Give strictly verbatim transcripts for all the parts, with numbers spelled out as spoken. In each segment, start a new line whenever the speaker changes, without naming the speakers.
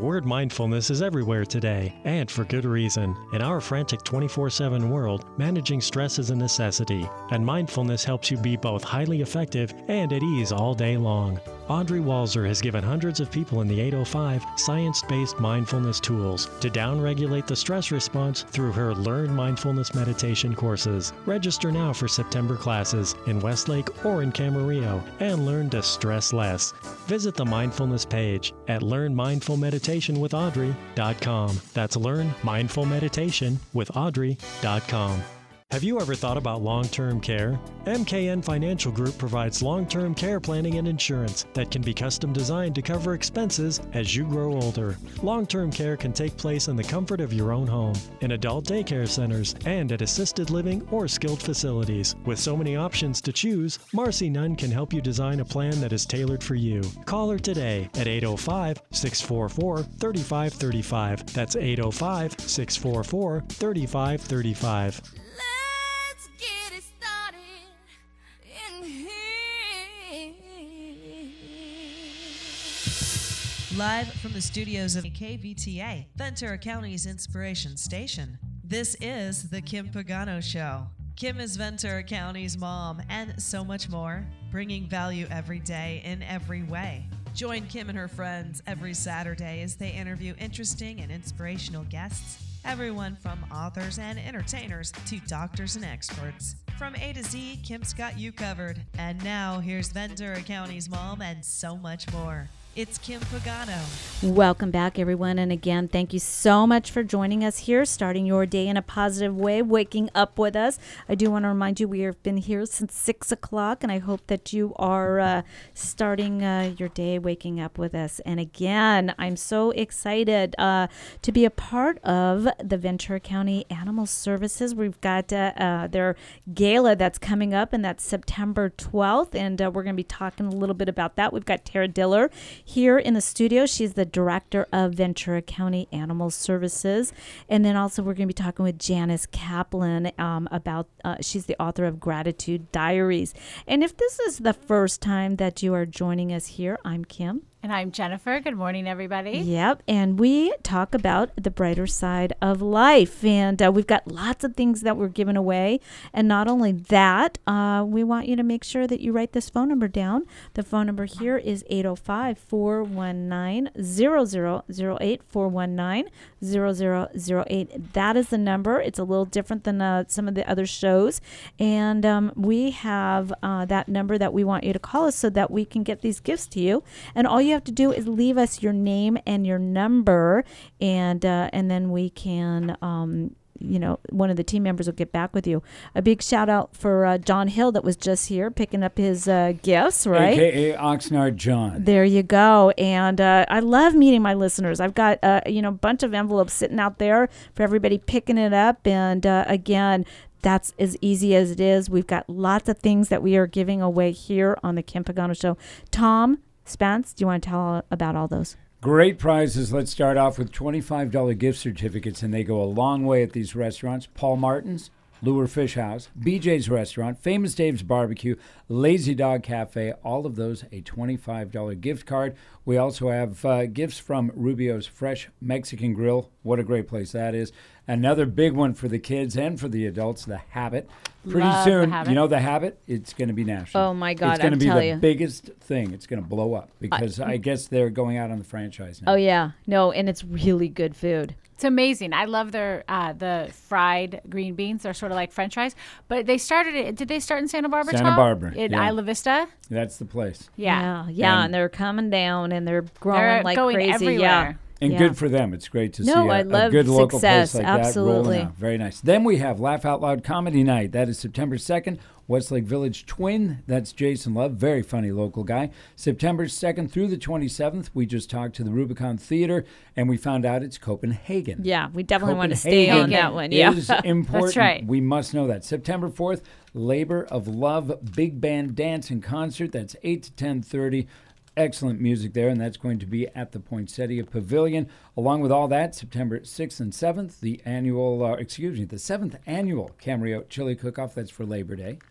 word mindfulness is everywhere today, and for good reason. In our frantic twenty-four seven world, managing stress is a necessity, and mindfulness helps you be both highly effective and at ease all day long. Audrey Walzer has given hundreds of people in the eight oh five science-based mindfulness tools to downregulate the stress response through her Learn Mindfulness meditation courses. Register now for September classes in Westlake or in Camarillo and learn to stress less. Visit the mindfulness page at learn mindful meditation with audrey dot com. That's learn mindful meditation with audrey dot com. Have you ever thought about long-term care? M K N Financial Group provides long-term care planning and insurance that can be custom designed to cover expenses as you grow older. Long-term care can take place in the comfort of your own home, in adult daycare centers, and at assisted living or skilled facilities. With so many options to choose, Marcy Nunn can help you design a plan that is tailored for you. Call her today at eight oh five, six four four, three five three five. That's eight oh five, six four four, three five three five.
Live from the studios of K V T A, Ventura County's Inspiration Station, this is The Kim Pagano Show. Kim is Ventura County's mom and so much more, bringing value every day in every way. Join Kim and her friends every Saturday as they interview interesting and inspirational guests, everyone from authors and entertainers to doctors and experts. From A to Z, Kim's got you covered. And now, here's Ventura County's mom and so much more. It's Kim Pagano.
Welcome back, everyone. And again, thank you so much for joining us here, starting your day in a positive way, waking up with us. I do want to remind you we have been here since six o'clock, and I hope that you are uh, starting uh, your day waking up with us. And again, I'm so excited uh, to be a part of the Ventura County Animal Services. We've got uh, uh, their gala that's coming up, and that's September twelfth, and uh, we're going to be talking a little bit about that. We've got Tara Diller here in the studio. She's the director of Ventura County Animal Services. And then also we're going to be talking with Janice Kaplan um, about, uh, she's the author of Gratitude Diaries. And if this is the first time that you are joining us here, I'm Kim.
And I'm Jennifer. Good morning, everybody.
Yep. And we talk about the brighter side of life. And uh, we've got lots of things that we're giving away. And not only that, uh, we want you to make sure that you write this phone number down. The phone number here is eight oh five, four one nine, zero zero zero eight, four one nine, zero zero zero eight. That is the number. It's a little different than uh, some of the other shows. And um, we have uh, that number that we want you to call us so that we can get these gifts to you. And all you have to do is leave us your name and your number, and uh, and then we can, um, you know, one of the team members will get back with you. A big shout out for uh, John Hill that was just here picking up his uh, gifts, right?
A K A Oxnard John.
There you go. And uh, I love meeting my listeners. I've got, uh, you know, a bunch of envelopes sitting out there for everybody picking it up. And uh, again, that's as easy as it is. We've got lots of things that we are giving away here on the Kim Pagano Show. Tom Spence, do you want to tell all about all those?
Great prizes. Let's start off with twenty-five dollars gift certificates, and they go a long way at these restaurants. Paul Martin's, Lure Fish House, B J's Restaurant, Famous Dave's Barbecue, Lazy Dog Cafe, all of those a twenty-five dollars gift card. We also have uh, gifts from Rubio's Fresh Mexican Grill. What a great place that is. Another big one for the kids and for the adults, The Habit. Pretty
Love
soon,
The Habit.
you know, The Habit, it's going to be national.
Oh, my God,
It's going
I
to be
tell
the
you.
biggest thing. It's going to blow up because I, I guess they're going out on the franchise now.
Oh, yeah. No, and it's really good food.
It's amazing. I love their uh, the fried green beans. They're sort of like French fries. But they started it. Did they start in Santa Barbara?
Santa
Tom?
Barbara,
In
yeah.
Isla Vista.
That's the place.
Yeah.
Yeah, yeah, and,
And-
they're coming down and they're growing
They're
like
going
crazy.
everywhere.
Yeah.
And
Yeah.
good for them. It's great to
No,
see a,
I
a
love
good local
success.
place like
Absolutely.
that rolling out. Very nice. Then we have Laugh Out Loud Comedy Night. That is September second, Westlake Village Twin. That's Jason Love, very funny local guy. September second through the twenty-seventh, we just talked to the Rubicon Theater, and we found out it's Copenhagen.
Yeah, we definitely want to stay on
Copenhagen
that one. Yeah.
is important.
That's right.
We must know that. September fourth, Labor of Love Big Band Dance and Concert. That's eight to ten thirty. Excellent music there, and that's going to be at the Poinsettia Pavilion. Along with all that, September sixth and seventh, the annual, uh, excuse me, the seventh annual Camarillo Chili Cook-Off. That's for Labor Day.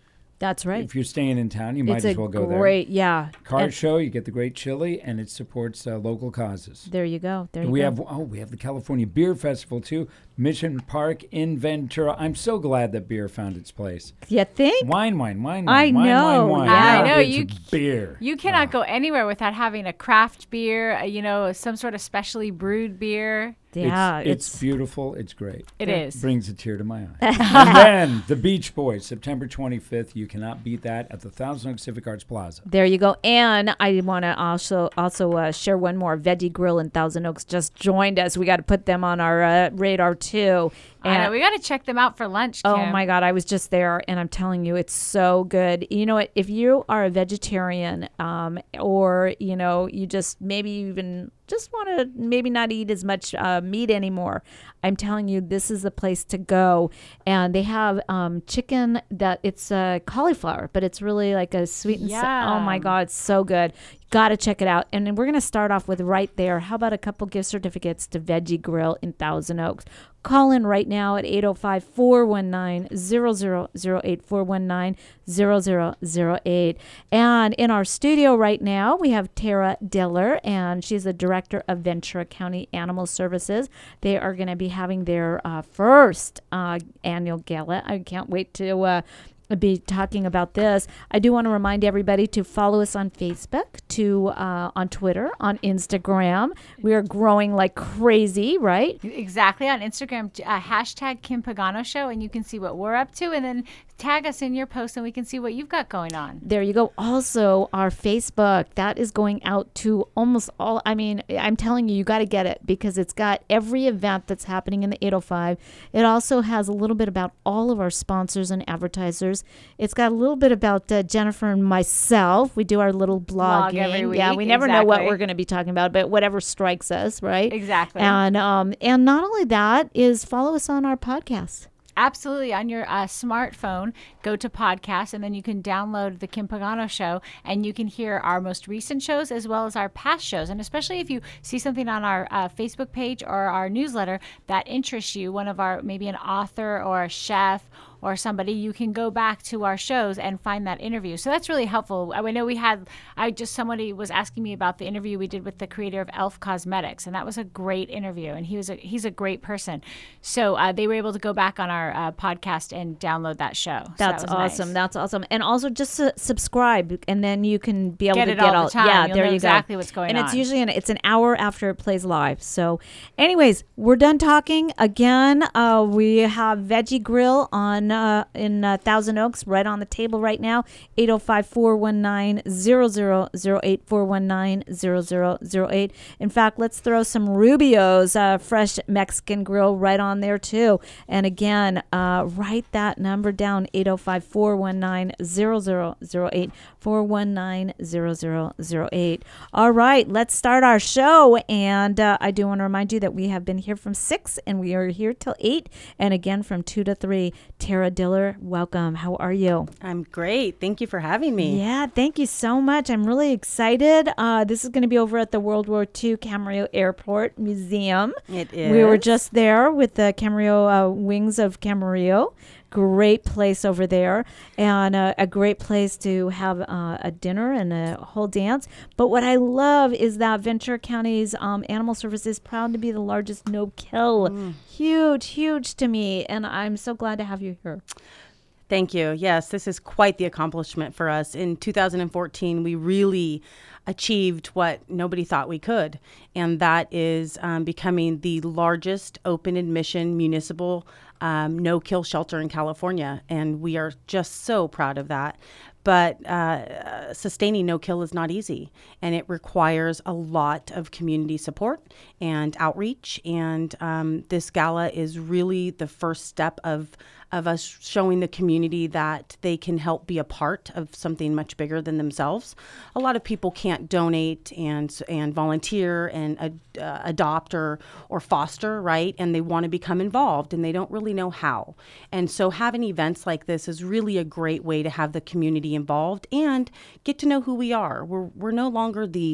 That's right.
If you're staying in town, you might
it's
as well go
a great,
there.
yeah.
Car
And
show, you get the great chili, and it supports uh, local causes.
there you go. There you
we
go.
have oh, we have the California Beer Festival too, Mission Park in Ventura. I'm so glad that beer found its place.
You think?
Wine, wine, wine,
I
wine, wine,
know,
wine, wine.
yeah.
I
Now
know,
it's
you-
beer.
You cannot
Oh.
go anywhere without having a craft beer, uh, you know, some sort of specially brewed beer.
Yeah,
it's,
it's,
it's beautiful. It's great.
It is.
Brings a tear to my eye. And then the Beach Boys, September twenty-fifth. You cannot beat that at the Thousand Oaks Civic Arts Plaza.
there you go. And I want to also also uh, share one more. Veggie Grill in Thousand Oaks just joined us. We got to put them on our uh, radar too.
I know, we got to check them out for lunch, Kim.
Oh my God, I was just there and I'm telling you, it's so good. You know what? If you are a vegetarian um, or, you know, you just maybe even just want to maybe not eat as much uh, meat anymore, I'm telling you, this is the place to go. And they have um, chicken that it's uh, cauliflower, but it's really like a sweet and sa- oh my
Yum.
God, it's so good. Got to check it out. And then we're going to start off with right there. How about a couple gift certificates to Veggie Grill in Thousand Oaks? Call in right now at eight oh five, four one nine, zero zero zero eight, four one nine, zero zero zero eight. And in our studio right now, we have Tara Diller, and she's the director of Ventura County Animal Services. They are going to be having their uh, first uh, annual gala. I can't wait to uh, be talking about this. I do want to remind everybody to follow us on Facebook, to uh, on Twitter, on Instagram. We are growing like crazy, right?
Exactly. On Instagram, uh, hashtag Kim Pagano Show, and you can see what we're up to. And then tag us in your post and we can see what you've got going on.
There you go. Also, our Facebook, that is going out to almost all. I mean, I'm telling you, you got to get it because it's got every event that's happening in the eight oh five. It also has a little bit about all of our sponsors and advertisers. It's got a little bit about uh, Jennifer and myself. We do our little blogging.
Blog every
Yeah,
week,
we never know what
exactly.
we're going to be talking about, but whatever strikes us, right?
Exactly.
And um, and not only that is follow us on our podcast.
Absolutely. On your uh, smartphone, go to podcast, and then you can download the Kim Pagano Show, and you can hear our most recent shows as well as our past shows. And especially if you see something on our uh, Facebook page or our newsletter that interests you, one of our, maybe an author or a chef or somebody, you can go back to our shows and find that interview. So that's really helpful. I know we had, I just, somebody was asking me about the interview we did with the creator of Elf Cosmetics, and that was a great interview, and he was a, he's a great person. So uh, they were able to go back on our uh, podcast and download that show. So
That's
that was
awesome.
nice.
That's awesome. And also just su- subscribe, and then you can be able
Get
to
it
get
all the
all.
time.
Yeah,
You'll
there
know
you
exactly
go.
what's going
and it's
on.
usually an, it's an hour after it plays live. So, anyways, we're done talking. Again, uh, we have Veggie Grill on uh, in uh, Thousand Oaks, right on the table right now. eight oh five, four one nine, zero zero zero eight, four one nine, zero zero zero eight. In fact, let's throw some Rubio's uh, fresh Mexican grill right on there too. And again, uh, write that number down: eight oh five, four one nine, zero zero zero eight, four one nine, zero zero zero eight. All right, let's start our show. And uh, I do want to remind you that we have been here from six and we are here till eight, and again from two to three. Tara Diller, welcome. How are you?
I'm great. Thank you for having me.
Yeah, thank you so much. I'm really excited. Uh, this is going to be over at the World War Two Camarillo Airport Museum.
It is.
We were just there with the Camarillo uh, Wings of Camarillo. Great place over there, and uh, a great place to have uh, a dinner and a whole dance. But what I love is that Ventura County's um, Animal Service is proud to be the largest no-kill.
Mm.
Huge, huge to me, and I'm so glad to have you here.
Thank you. Yes, this is quite the accomplishment for us. In two thousand fourteen, we really achieved what nobody thought we could, and that is um, becoming the largest open admission municipal um, no-kill shelter in California, and we are just so proud of that. But uh, sustaining no-kill is not easy, and it requires a lot of community support and outreach, and um, this gala is really the first step of of us showing the community that they can help be a part of something much bigger than themselves. A lot of people can't donate and and volunteer and uh, adopt or, or foster, right? And they want to become involved, and they don't really know how. And so having events like this is really a great way to have the community involved and get to know who we are. We're we're no longer the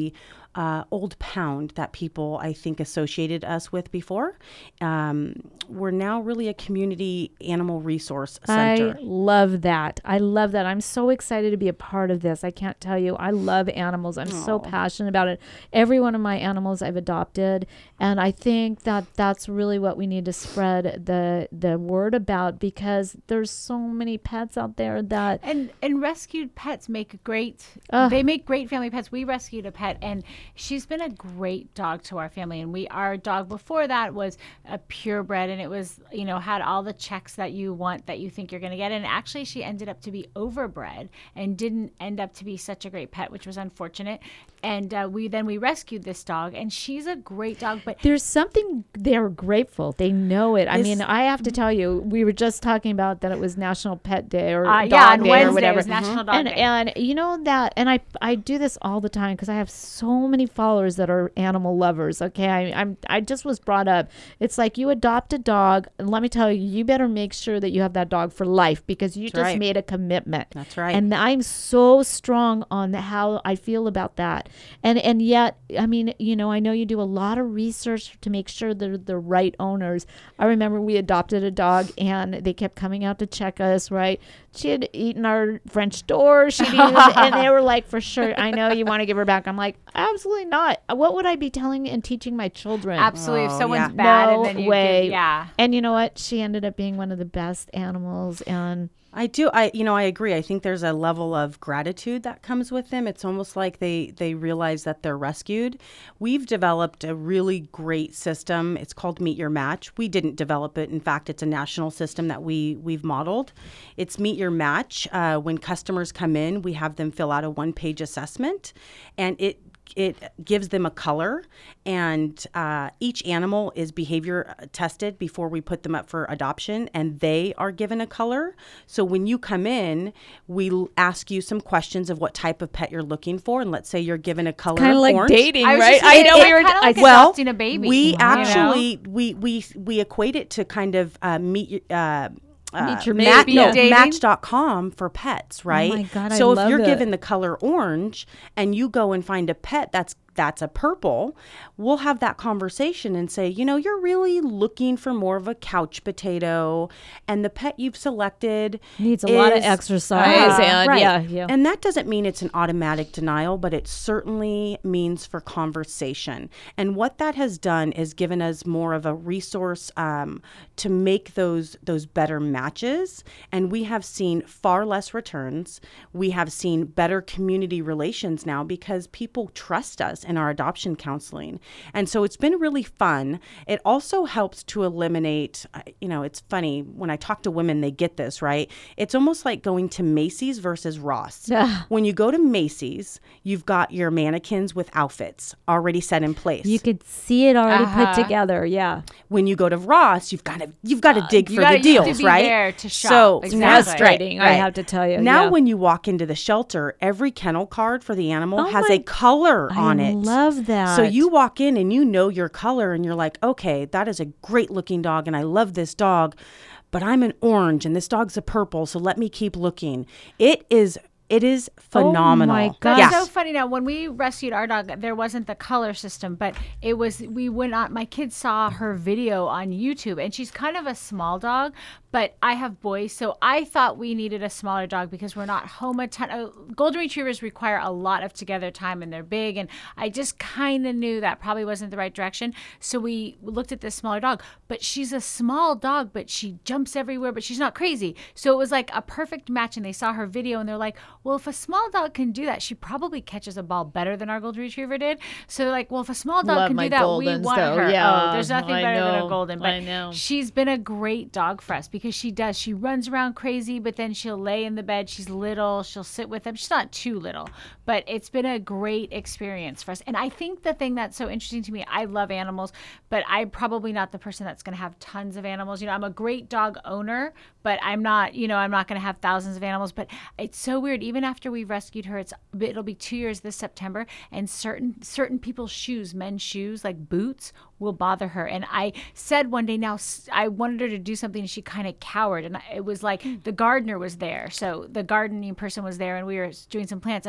uh, old pound that people, I think, associated us with before. Um, we're now really a community animal resource center.
I love that. I love that. I'm so excited to be a part of this. I can't tell you. I love animals. I'm
Aww.
so passionate about it. Every one of my animals I've adopted, and I think that that's really what we need to spread the the word about, because there's so many pets out there that
And and rescued pets make great.
Ugh.
They make great family pets. We rescued a pet, and she's been a great dog to our family. And we our dog before that was a purebred, and it was, you know, had all the checks that you want, that you think you're going to get. And actually, she ended up to be overbred and didn't end up to be such a great pet, which was unfortunate. And uh, we then we rescued this dog, and she's a great dog. But
there's something, they're grateful. They know it. I
Is-
mean, I have to tell you, we were just talking about that it was National Pet Day or
uh,
Dog
yeah, on
Day
Wednesday
or whatever.
was National Dog
and
Day.
and you know that, and I I do this all the time because I have so many followers that are animal lovers. Okay, I, I'm I just was brought up. It's like, you adopt a dog, and let me tell you, you better make sure that you have that dog for life, because you
That's
just
right.
made a commitment.
That's right.
And I'm so strong on the, how I feel about that. And and yet, I mean, you know, I know you do a lot of research to make sure they're the right owners. I remember we adopted a dog, and they kept coming out to check us, right? She had eaten our French door. She'd eaten, and they were like, for sure, I know you want to give her back. I'm like, absolutely not. What would I be telling and teaching my children?
absolutely, if
Oh,
someone's
yeah.
bad,
No
and then you
way.
give, yeah.
And you know what? She ended up being one of the best animals. And
I do. I, you know, I agree. I think there's a level of gratitude that comes with them. It's almost like they, they realize that they're rescued. We've developed a really great system. It's called Meet Your Match. We didn't develop it. In fact, it's a national system that we, we've modeled. It's Meet Your Match. Uh, when customers come in, we have them fill out a one-page assessment, and it it gives them a color, and uh, each animal is behavior tested before we put them up for adoption, and they are given a color. So when you come in, we l- ask you some questions of what type of pet you're looking for, and let's say you're given a color
kind of like
orange.
dating,
I was
right?
just
I
saying,
know
it's
we were.
kinda like
I,
well,
adopting a baby.
we
you know?
actually we we we equate it to kind of uh, meet uh, uh,
Meet your
mat-
baby.
no,
Yeah.
Dating.
match dot com for pets, right?
my God, I
so if
love
you're
it.
given the color orange and you go and find a pet that's that's a purple, we'll have that conversation and say, you know, you're really looking for more of a couch potato, and the pet you've selected
needs a lot of
is-
exercise,
Uh,
and
right.
yeah, yeah.
And that doesn't mean it's an automatic denial, but it certainly means for conversation. And what that has done is given us more of a resource um, to make those those better matches. And we have seen far less returns. We have seen better community relations now because people trust us in our adoption counseling. And so it's been really fun. It also helps to eliminate, uh, you know, it's funny when I talk to women, they get this, right? It's almost like going to Macy's versus Ross.
Yeah.
When you go to Macy's, you've got your mannequins with outfits already set in place.
You could see it already
Uh-huh.
put together. Yeah.
When you go to Ross, you've got to you've got to dig
you
for
gotta-
the
you have
deals,
to be
right?
there to shop.
So
Exactly.
Frustrating, I
Right.
have to tell you.
Now,
yeah.
when you walk into the shelter, every kennel card for the animal
Oh
has
my-
a color on
I
it.
love that.
So you walk in and you know your color, and you're like, okay, that is a great looking dog, and I love this dog, but I'm an orange and this dog's a purple, so let me keep looking. It is It is phenomenal.
my God.
That's
Yeah.
so funny. Now, when we rescued our dog, there wasn't the color system, but it was, we went on, my kids saw her video on YouTube, and she's kind of a small dog, but I have boys, so I thought we needed a smaller dog because we're not home a ton. Uh, Golden Retrievers require a lot of together time, and they're big, and I just kind of knew that probably wasn't the right direction, so we looked at this smaller dog, but she's a small dog, but she jumps everywhere, but she's not crazy, so it was like a perfect match, and they saw her video, and they're like, well, if a small dog can do that, she probably catches a ball better than our Golden Retriever did, so they're like, well, if a small dog
Love
can
my
do that, we
Goldens,
want
though.
her.
Yeah,
Oh, there's nothing
I
better than
know.
a Golden, but
I know.
she's been a great dog for us because she does. She runs around crazy, but then she'll lay in the bed. She's little. She'll sit with them. She's not too little, but it's been a great experience for us. And I think the thing that's so interesting to me, I love animals, but I'm probably not the person that's going to have tons of animals. You know, I'm a great dog owner, but I'm not, you know, I'm not going to have thousands of animals. But it's so weird. Even after we rescued her, it's it'll be two years this September, and certain certain people's shoes, men's shoes, like boots, will bother her. And I said one day, now I wanted her to do something, and she kind of cowered. And it was like the gardener was there. So the gardening person was there, and we were doing some plants. And I'm like,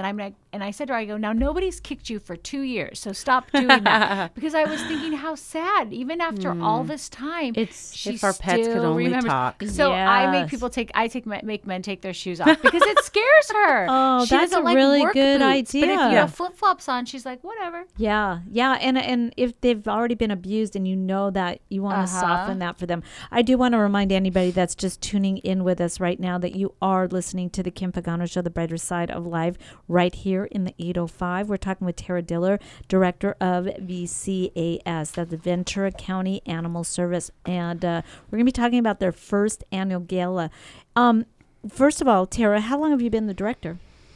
and I said to her, I go, now nobody's kicked you for two years, so stop doing that. Because I was thinking how sad, even after mm. all this time,
it's
she
if our pets could only
remembers.
talk.
So
yes.
I make people take, I take make men take their shoes off because it scares her.
Oh,
she
that's a
like
really
work
good
boots,
idea.
But if you
Yeah.
have flip flops on, she's like, whatever.
Yeah, yeah, and and if they've already been abused and you know that, you want to
Uh-huh.
soften that for them. I do want to remind anybody that's just tuning in with us right now that you are listening to the Kim Pagano Show, the brighter side of life, right here in the eight oh five. We're talking with Tara Diller, director of V C A S, that's the Ventura County Animal Service, and uh, we're going to be talking about their first annual gala. Um, first of all, Tara, how long have you been the director?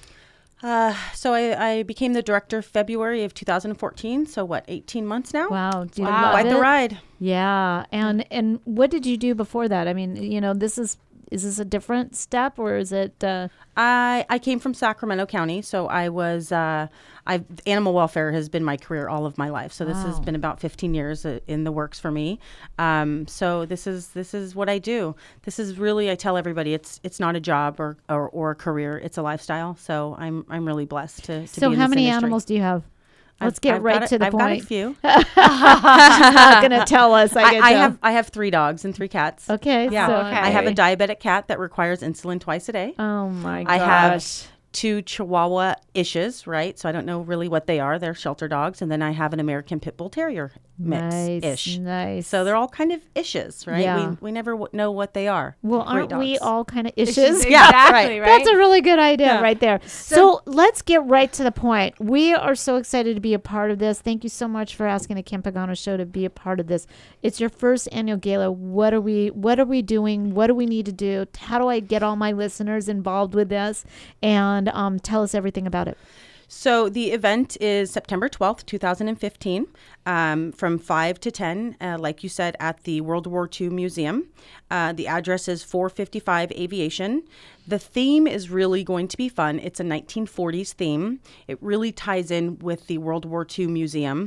Uh, so I, I became the director February of two thousand fourteen. So what, eighteen months now?
Wow, do you
Wow.
love
Quite the
it?
ride.
Yeah, and and what did you do before that? I mean, you know, this is is this a different step, or is it? Uh,
I I came from Sacramento County, so I was uh, I animal welfare has been my career all of my life. So this has
Wow.
been about fifteen years uh, in the works for me. Um, so this is this is what I do. This is really, I tell everybody, it's it's not a job or or, or a career. It's a lifestyle. So I'm I'm really blessed to. to
so
be in
how
this
many
industry.
animals do you have? Let's
I've-
get
I've
right
got
to
a,
the
I've
point.
got a few.
She's not gonna tell us. I,
I,
can
I
tell.
have I have three dogs and three cats.
Okay.
Yeah,
So,
okay.
I have a diabetic cat that requires insulin twice a day.
Oh my gosh.
I have two Chihuahua Ishes, right? So I don't know really what they are. They're shelter dogs. And then I have an American Pit Bull Terrier mix-ish.
Nice. Nice.
So they're all kind of ishes, right?
Yeah.
We, we never w- know what they are.
Well,
Great
aren't we
dogs.
all kind of
Issues.
issues?
Yeah,
Exactly,
right.
right?
That's a really good idea
Yeah.
right there. So, let's get right to the point. We are so excited to be a part of this. Thank you so much for asking the Kim Pagano Show to be a part of this. It's your first annual gala. What are we what are we doing? What do we need to do? How do I get all my listeners involved with this? And um, tell us everything about it.
So the event is September twelfth, twenty fifteen, um, from five to ten, uh, like you said, at the World War Two Museum. Uh, the address is four fifty-five Aviation. The theme is really going to be fun. It's a nineteen forties theme. It really ties in with the World War Two Museum.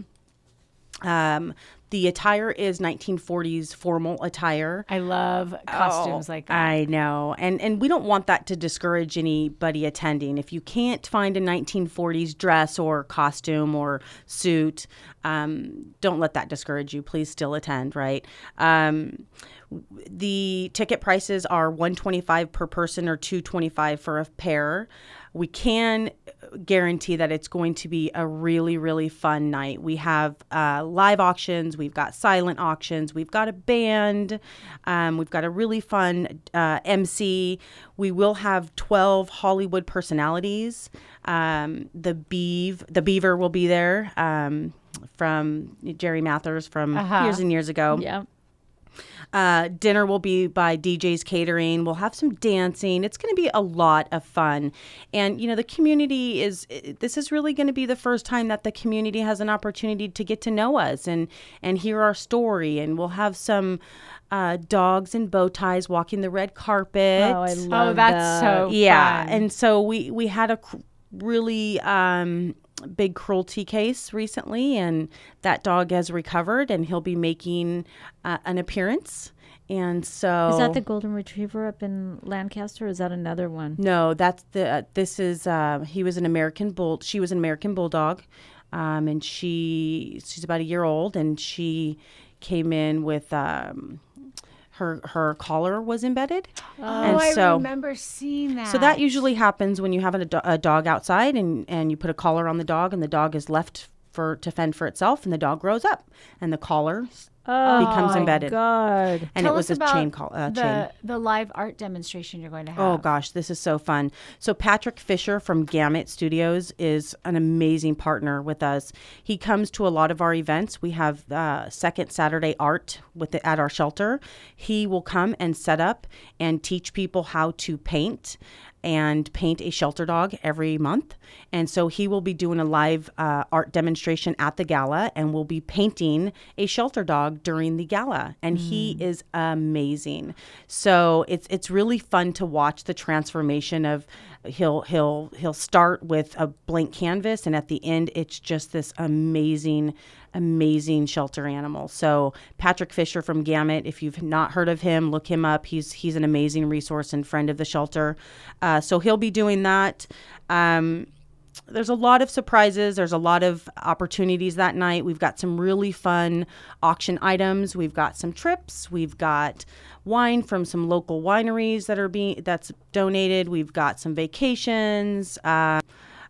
Um, the attire is nineteen forties formal attire.
I love costumes
Oh,
like that.
I know. And and we don't want that to discourage anybody attending. If you can't find a nineteen forties dress or costume or suit, um, don't let that discourage you. Please still attend, right? Um, the ticket prices are one hundred twenty-five dollars per person or two hundred twenty-five dollars for a pair. We can guarantee that it's going to be a really, really fun night. We have uh, live auctions. We've got silent auctions. We've got a band. Um, we've got a really fun uh, M C. We will have twelve Hollywood personalities. Um, the Beav, the Beaver will be there um, from Jerry Mathers from
Uh-huh.
years and years ago.
Yeah.
Uh, dinner will be by D Js Catering. We'll have some dancing. It's going to be a lot of fun. And, you know, the community is, this is really going to be the first time that the community has an opportunity to get to know us and, and hear our story. And we'll have some uh, dogs in bow ties walking the red carpet.
Oh, I love
Oh, that's
that.
so
Yeah.
fun.
And so we, we had a cr- really um, big cruelty case recently, and that dog has recovered, and he'll be making uh, an appearance. And so
Is that the golden retriever up in Lancaster, or is that another one?
No, that's the. Uh, this is. Uh, he was an American bull. She was an American bulldog, um, and she she's about a year old, and she came in with um, her her collar was embedded.
Oh,
and
I
so,
remember seeing that.
So that usually happens when you have a, do- a dog outside, and and you put a collar on the dog, and the dog is left for to fend for itself, and the dog grows up, and the collar
Oh,
becomes
my
embedded.
God.
And
Tell
it was
us
a
about
chain call. Uh,
the,
chain.
the live art demonstration you're going to have.
Oh gosh, this is so fun. So Patrick Fisher from Gamut Studios is an amazing partner with us. He comes to a lot of our events. We have uh, Second Saturday Art with the, at our shelter. He will come and set up and teach people how to paint and paint a shelter dog every month. And so he will be doing a live uh, art demonstration at the gala, and we'll be painting a shelter dog during the gala. And mm. he is amazing. So it's it's really fun to watch the transformation of he'll he'll he'll start with a blank canvas, and at the end it's just this amazing amazing shelter animal. So Patrick Fisher from Gamut, if you've not heard of him, look him up. He's he's an amazing resource and friend of the shelter. Uh, so he'll be doing that. Um, there's a lot of surprises. There's a lot of opportunities that night. We've got some really fun auction items. We've got some trips. We've got wine from some local wineries that are being that's donated. We've got some vacations. Uh,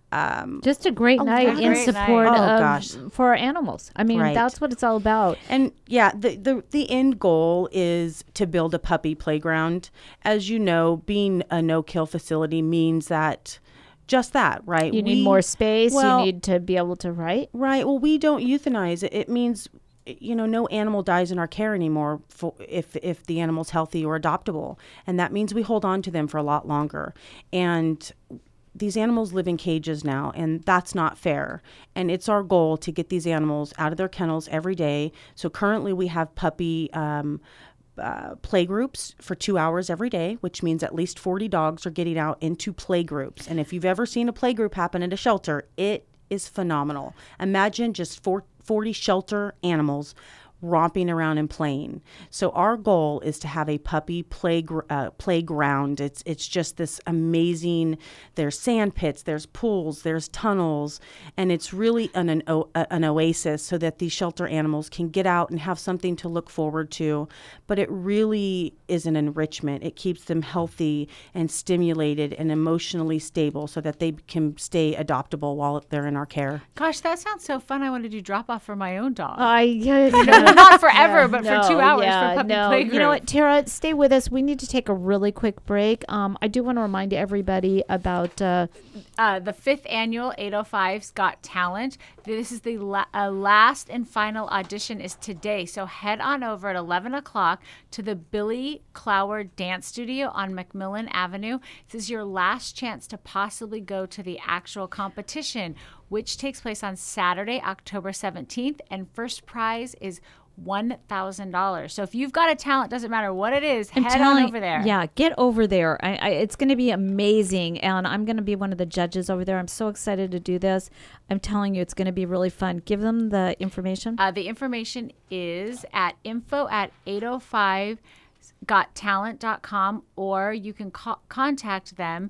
um,
Just a great
Oh,
night
yeah.
in
Great
support
night. Oh,
of
gosh.
for our animals. I mean,
Right.
that's what it's all about.
And yeah, the, the the end goal is to build a puppy playground. As you know, being a no-kill facility means that just that, right?
You
We-
need more space.
well-
you need to be able to write.
Right. Well, we don't euthanize. It, it means, you know, no animal dies in our care anymore for, if if the animal's healthy or adoptable, and that means we hold on to them for a lot longer. And these animals live in cages now, and that's not fair. And it's our goal to get these animals out of their kennels every day. So currently we have puppy um, uh, play groups for two hours every day, which means at least forty dogs are getting out into play groups. And if you've ever seen a play group happen at a shelter, it is phenomenal. Imagine just four, forty shelter animals romping around and playing. So our goal is to have a puppy play uh, playground. It's it's just this amazing. There's sand pits, there's pools, there's tunnels, and it's really an an, o- an oasis so that these shelter animals can get out and have something to look forward to. But it really is an enrichment. It keeps them healthy and stimulated and emotionally stable so that they can stay adoptable while they're in our care.
Gosh, that sounds so fun. I want to do drop off for my own dog.
I yeah,
No, not forever,
Yeah,
but
no,
for two hours
yeah,
for puppy
no.
play
You know what,
group.
Tara, stay with us. We need to take a really quick break. Um, I do want to remind everybody about uh,
Uh, the fifth annual eight oh five's Got Talent. This is the la- uh, last and final audition is today. So head on over at eleven o'clock to the Billy Clower Dance Studio on McMillan Avenue. This is your last chance to possibly go to the actual competition, which takes place on Saturday, October seventeenth, and first prize is one thousand dollars. So if you've got a talent, doesn't matter what it is,
I'm
head
telling-
on over there.
Yeah, get over there. I, I, it's going to be amazing, and I'm going to be one of the judges over there. I'm so excited to do this. I'm telling you, it's going to be really fun. Give them the information.
Uh, the information is at info at eight oh five got talent dot com, or you can co- contact them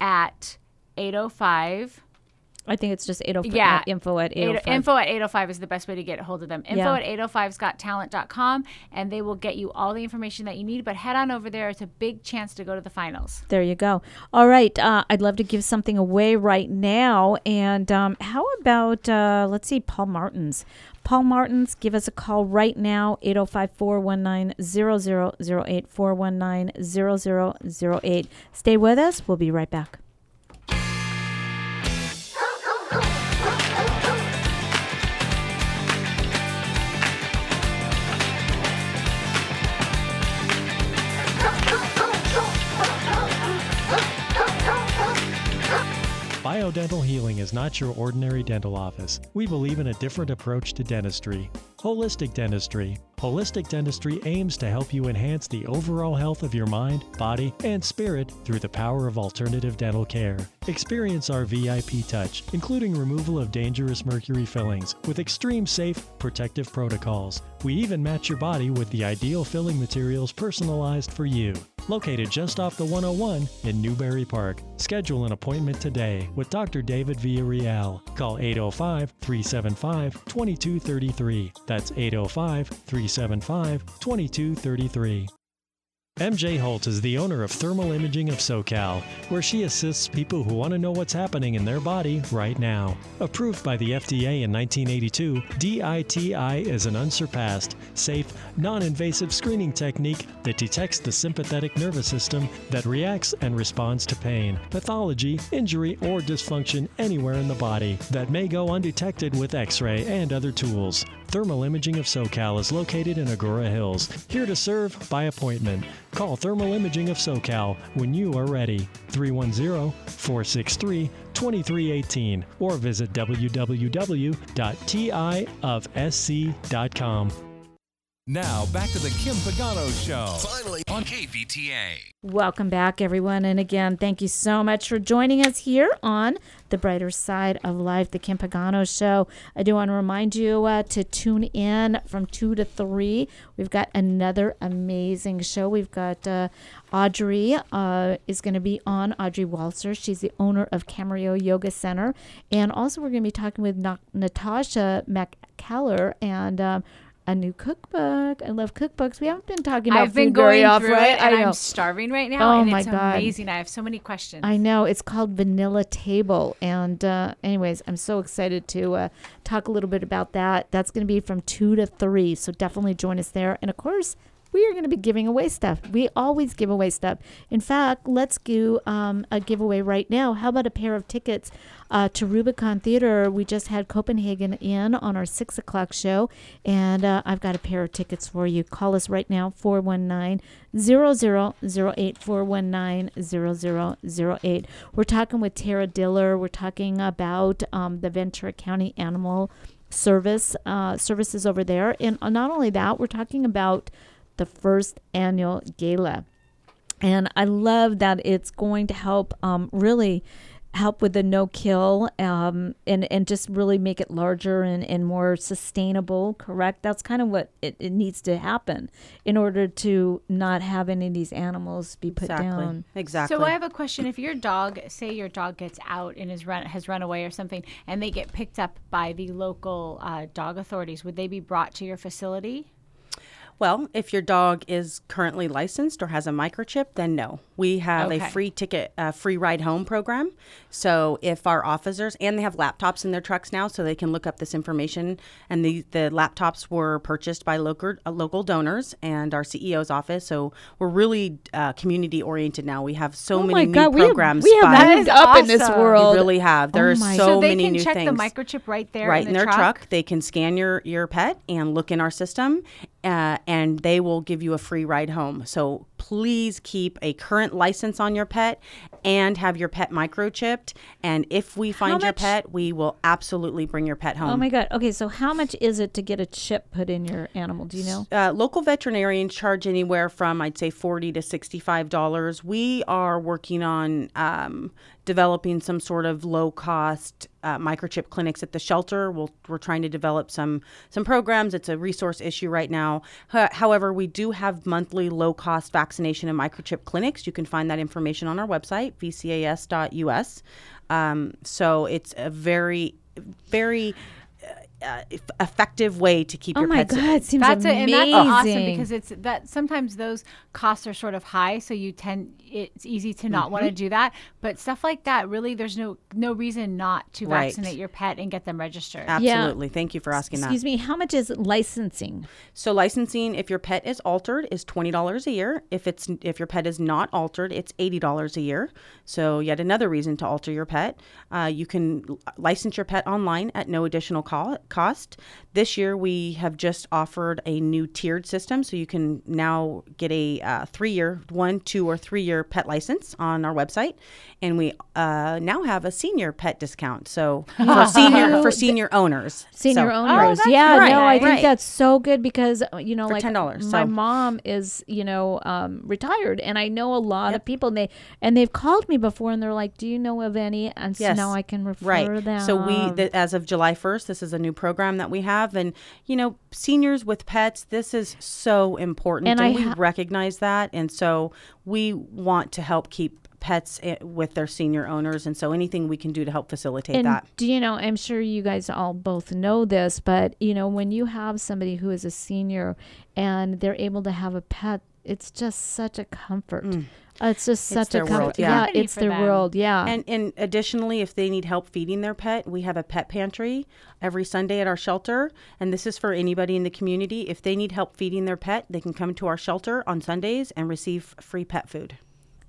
at eight oh five.
I think it's just eight oh five.
Yeah.
Info at eight oh five.
Info at eight oh five is the best way to get a hold of them. Info
Yeah.
at eight oh five got talent dot com, and they will get you all the information that you need. But head on over there. It's a big chance to go to the finals.
There you go. All right. Uh, I'd love to give something away right now. And um, how about, uh, let's see, Paul Martins. Paul Martins, give us a call right now, eight oh five, four one nine, zero zero zero eight, four one nine, zero zero zero eight. Stay with us. We'll be right back.
Biodental Healing is not your ordinary dental office. We believe in a different approach to dentistry. Holistic Dentistry. Holistic Dentistry aims to help you enhance the overall health of your mind, body, and spirit through the power of alternative dental care. Experience our V I P touch, including removal of dangerous mercury fillings with extreme safe, protective protocols. We even match your body with the ideal filling materials personalized for you. Located just off the one oh one in Newberry Park. Schedule an appointment today with Doctor David Villarreal. Call eight oh five, three seven five, two two three three. That's eight oh five, three seven five, two two three three. M J Holt is the owner of Thermal Imaging of SoCal, where she assists people who want to know what's happening in their body right now. Approved by the F D A in nineteen eighty-two, D I T I is an unsurpassed, safe, non-invasive screening technique that detects the sympathetic nervous system that reacts and responds to pain, pathology, injury, or dysfunction anywhere in the body that may go undetected with X-ray and other tools. Thermal Imaging of SoCal is located in Agora Hills, here to serve by appointment. Call Thermal Imaging of SoCal when you are ready, three one zero, four six three, two three one eight, or visit w w w dot t i of s c dot com.
Now, back to the Kim Pagano Show. Finally on K V T A.
Welcome back, everyone. And again, thank you so much for joining us here on The Brighter Side of Life, the Kim Pagano Show. I do want to remind you uh, to tune in from two to three. We've got another amazing show. We've got uh, Audrey uh, is going to be on, Audrey Walser. She's the owner of Camarillo Yoga Center. And also we're going to be talking with Na- Natasha McCallum and um, a new cookbook. I love cookbooks. We haven't been talking about
I've been
food very
going
often,
through
right?
it, and
I know.
I'm starving right now,
Oh
and
my
it's
God.
amazing. I have so many questions.
I know. It's called Vanilla Table. And uh, anyways, I'm so excited to uh, talk a little bit about that. That's going to be from two to three. So definitely join us there. And of course, we are going to be giving away stuff. We always give away stuff. In fact, let's do um, a giveaway right now. How about a pair of tickets uh, to Rubicon Theater? We just had Copenhagen in on our six o'clock show, and uh, I've got a pair of tickets for you. Call us right now, four one nine, zero zero zero eight, four one nine, zero zero zero eight. We're talking with Tara Diller. We're talking about um, the Ventura County Animal Service uh, services over there. And not only that, we're talking about the first annual gala. And I love that it's going to help um, really help with the no-kill um, and, and just really make it larger and, and more sustainable, correct? That's kind of what it, it needs to happen in order to not have any of these animals be put
Exactly.
down.
Exactly.
So I have a question. If your dog, say your dog gets out and is run, has run away or something, and they get picked up by the local uh, dog authorities, would they be brought to your facility?
Well, if your dog is currently licensed or has a microchip, then no. We have
Okay.
a free ticket, uh, free ride home program. So if our officers, and they have laptops in their trucks now, so they can look up this information. And the, the laptops were purchased by local uh, local donors and our C E O's office. So we're really uh, community oriented now. We have so
Oh
many
my
new
God, we have,
programs.
we have
by-
moved up in this
awesome.
world.
We really have. There
Oh
are
my-
so,
So they
many
can
new
check
things.
the microchip right there
right
in,
in,
the
their
truck?
truck. They can scan your, your pet and look in our system, uh, and they will give you a free ride home. So please keep a current license on your pet and have your pet microchipped. And if we find your
much-
pet, we will absolutely bring your pet home.
Oh my God. Okay, so how much is it to get a chip put in your animal? Do you know?
Uh, local veterinarians charge anywhere from, I'd say, forty to sixty-five dollars. We are working on um, developing some sort of low-cost uh, microchip clinics at the shelter. We'll, we're trying to develop some some programs. It's a resource issue right now. H- however, we do have monthly low-cost vaccination and microchip clinics. You can find that information on our website, v c a s dot u s. Um, so it's a very, very uh, effective way to keep
Oh
your
my
pets.
God, it seems
That's a, and
amazing.
that's awesome because it's that sometimes those costs are sort of high, so you tend it's easy to not want to do that. But stuff like that, really, there's no no reason not to
Right.
vaccinate your pet and get them registered.
Absolutely. Thank you for asking that.
Excuse me, how much is licensing?
So licensing, if your pet is altered, is twenty dollars a year. If it's if your pet is not altered, it's eighty dollars a year. So yet another reason to alter your pet. Uh, you can l- license your pet online at no additional co- cost. This year we have just offered a new tiered system, so you can now get a uh, three-year, one, two, or three-year pet license on our website, and we uh, now have a senior pet discount. So for senior for senior owners,
Senior
So-
owners.
that's
yeah,
right,
no, I think
right.
that's so good because, uh, you know,
For
like
ten dollars,
my
so-
mom is, you know, um, retired and I know a lot of people and they, and they've called me before and they're like, do you know of any? And so
Yes.
now I can refer
Right.
them.
So we, th- as of July first, this is a new program that we have, and you know, seniors with pets, this is so important,
And
and,
I
we
ha-
recognize that, and so we want to help keep pets i- with their senior owners, and so anything we can do to help facilitate
And
that.
do you know, I'm sure you guys all both know this, but you know, when you have somebody who is a senior and they're able to have a pet, it's just such a comfort. Uh, it's just such
their
a
world,
comfort.
yeah.
Yeah,
Community
it's
for
their
them.
world. Yeah.
And, and additionally, if they need help feeding their pet, we have a pet pantry every Sunday at our shelter. And this is for anybody in the community. If they need help feeding their pet, they can come to our shelter on Sundays and receive free pet food.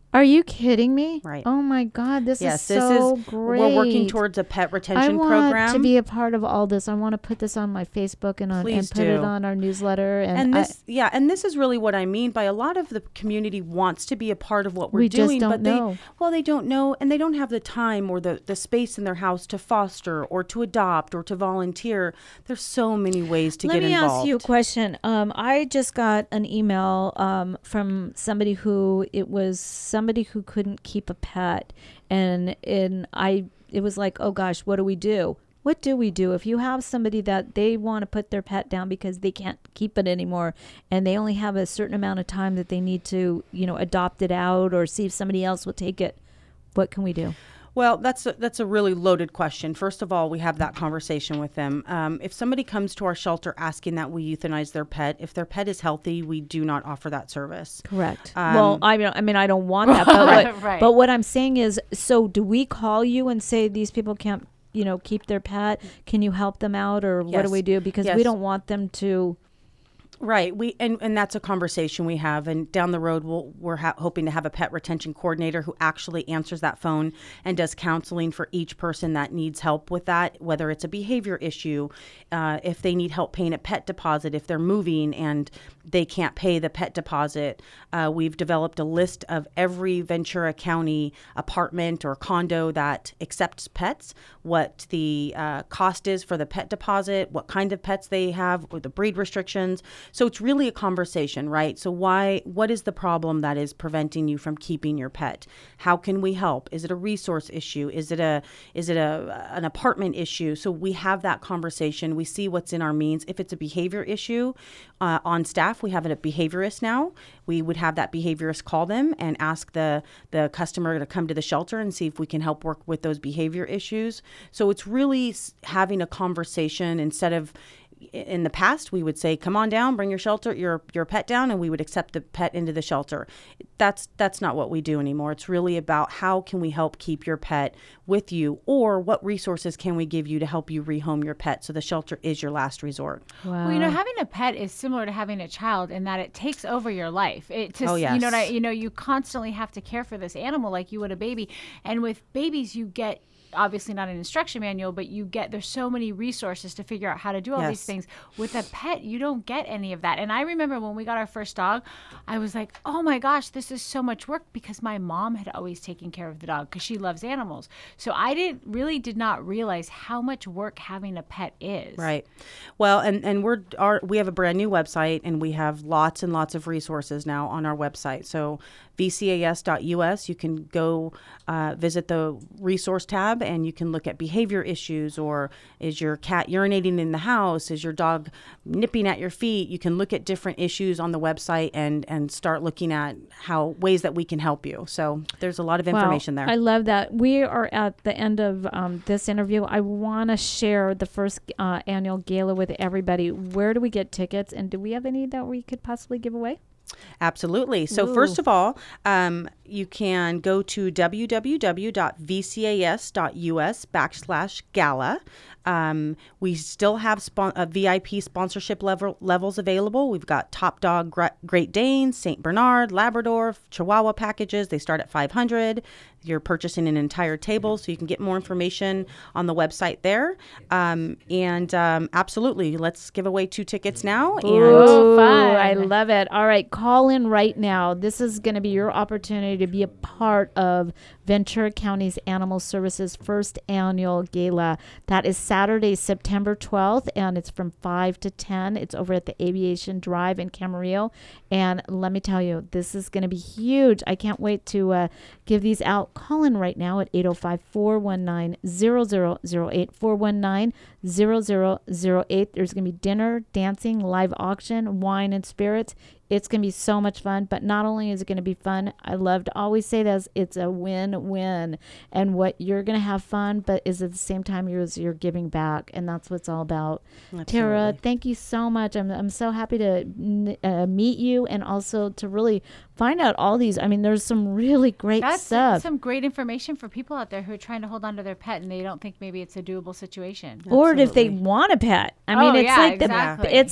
Are you kidding me?
Right.
Oh my God, this
yes,
is
this
so
is,
great.
We're working towards a pet retention
I want
program.
to be a part of all this. I want to put this on my Facebook and on
Please
and put
do.
it on our newsletter. And,
And
I-
this, yeah, and this is really what I mean by a lot of the community wants to be a part of what we're
We just
doing,
don't
but
know.
they, well, they don't know, and they don't have the time or the, the space in their house to foster or to adopt or to volunteer. There's so many ways to
Let
get
me
involved.
ask you a question. Um, I just got an email um, from somebody who it was somebody who couldn't keep a pet, and and I it was like, oh gosh, what do we do? What do we do if you have somebody that they want to put their pet down because they can't keep it anymore, and they only have a certain amount of time that they need to, you know, adopt it out or see if somebody else will take it? What can we do?
Well, that's a, that's a really loaded question. First of all, we have that conversation with them. Um, if somebody comes to our shelter asking that we euthanize their pet, if their pet is healthy, we do not offer that service.
Correct.
Um,
well, I mean, I mean, I don't want that, but,
Right,
what,
right.
but what I'm saying is, so do we call you and say these people can't, you know, keep their pet? Can you help them out, or what do
Yes.
we do? Because we
Yes.
don't want them to.
Right. We and, and that's a conversation we have. And down the road, we'll, we're ha- hoping to have a pet retention coordinator who actually answers that phone and does counseling for each person that needs help with that, whether it's a behavior issue, uh, if they need help paying a pet deposit, if they're moving and they can't pay the pet deposit. Uh, we've developed a list of every Ventura County apartment or condo that accepts pets, what the uh, cost is for the pet deposit, what kind of pets they have, or the breed restrictions. So it's really a conversation, right? So why, what is the problem that is preventing you from keeping your pet? How can we help? Is it a resource issue? Is it a, is it a, an apartment issue? So we have that conversation. We see what's in our means. If it's a behavior issue, uh, on staff, we have a behaviorist now. We would have that behaviorist call them and ask the, the customer to come to the shelter and see if we can help work with those behavior issues. So it's really s- having a conversation instead of, in the past, we would say, come on down, bring your shelter, your your pet down, and we would accept the pet into the shelter. That's that's not what we do anymore. It's really about how can we help keep your pet with you, or what resources can we give you to help you rehome your pet so the shelter is your last resort.
Wow.
Well, you know, having a pet is similar to having a child in that it takes over your life. It to,
Oh,
you know,
yes.
what I, you know, you constantly have to care for this animal like you would a baby. And with babies, you get obviously not an instruction manual, but you get, there's so many resources to figure out how to do all
Yes.
these things. With a pet, you don't get any of that. And I remember when we got our first dog, I was like, oh my gosh, this is so much work, because my mom had always taken care of the dog because she loves animals. So I didn't really did not realize how much work having a pet is.
Right. Well, and, and we're our, we have a brand new website, and we have lots and lots of resources now on our website. So V C A S dot U S, you can go uh, visit the resource tab, and you can look at behavior issues, or is your cat urinating in the house? Is your dog nipping at your feet? You can look at different issues on the website and, and start looking at how ways that we can help you. So there's a lot of information
Wow,
there.
I love that. We are at the end of um, this interview. I want to share the first uh, annual gala with everybody. Where do we get tickets, and do we have any that we could possibly give away?
Absolutely. So
Ooh.
first of all, um, you can go to w w w dot v c a s dot u s backslash gala. Um, we still have spon- uh, V I P sponsorship level levels available. We've got Top Dog Gra- Great Danes, Saint Bernard, Labrador, Chihuahua packages. They start at five hundred. You're purchasing an entire table, so you can get more information on the website there. Um, and um, absolutely, let's give away two tickets now. And
Ooh,
fun.
I love it. All right, call in right now. This is going to be your opportunity to be a part of Ventura County's Animal Services first annual gala. That is Saturday, September twelfth, and it's from five to ten. It's over at the Aviation Drive in Camarillo. And let me tell you, this is going to be huge. I can't wait to uh, give these out. Call in right now at eight oh five, four one nine, zero zero zero eight, four one nine, zero zero zero eight. There's going to be dinner, dancing, live auction, wine and spirits. It's going to be so much fun, but not only is it going to be fun, I love to always say this, it's a win-win. And what you're going to have fun, but is at the same time you're, you're giving back, and that's what it's all about. Tara,
Absolutely.
thank you so much. I'm I'm so happy to uh, meet you, and also to really find out all these. I mean, there's some really great
That's
stuff.
some great information for people out there who are trying to hold on to their pet and they don't think maybe it's a doable situation.
Or if they
Absolutely.
want a pet. I mean,
Oh,
it's
yeah,
like
exactly.
the it's the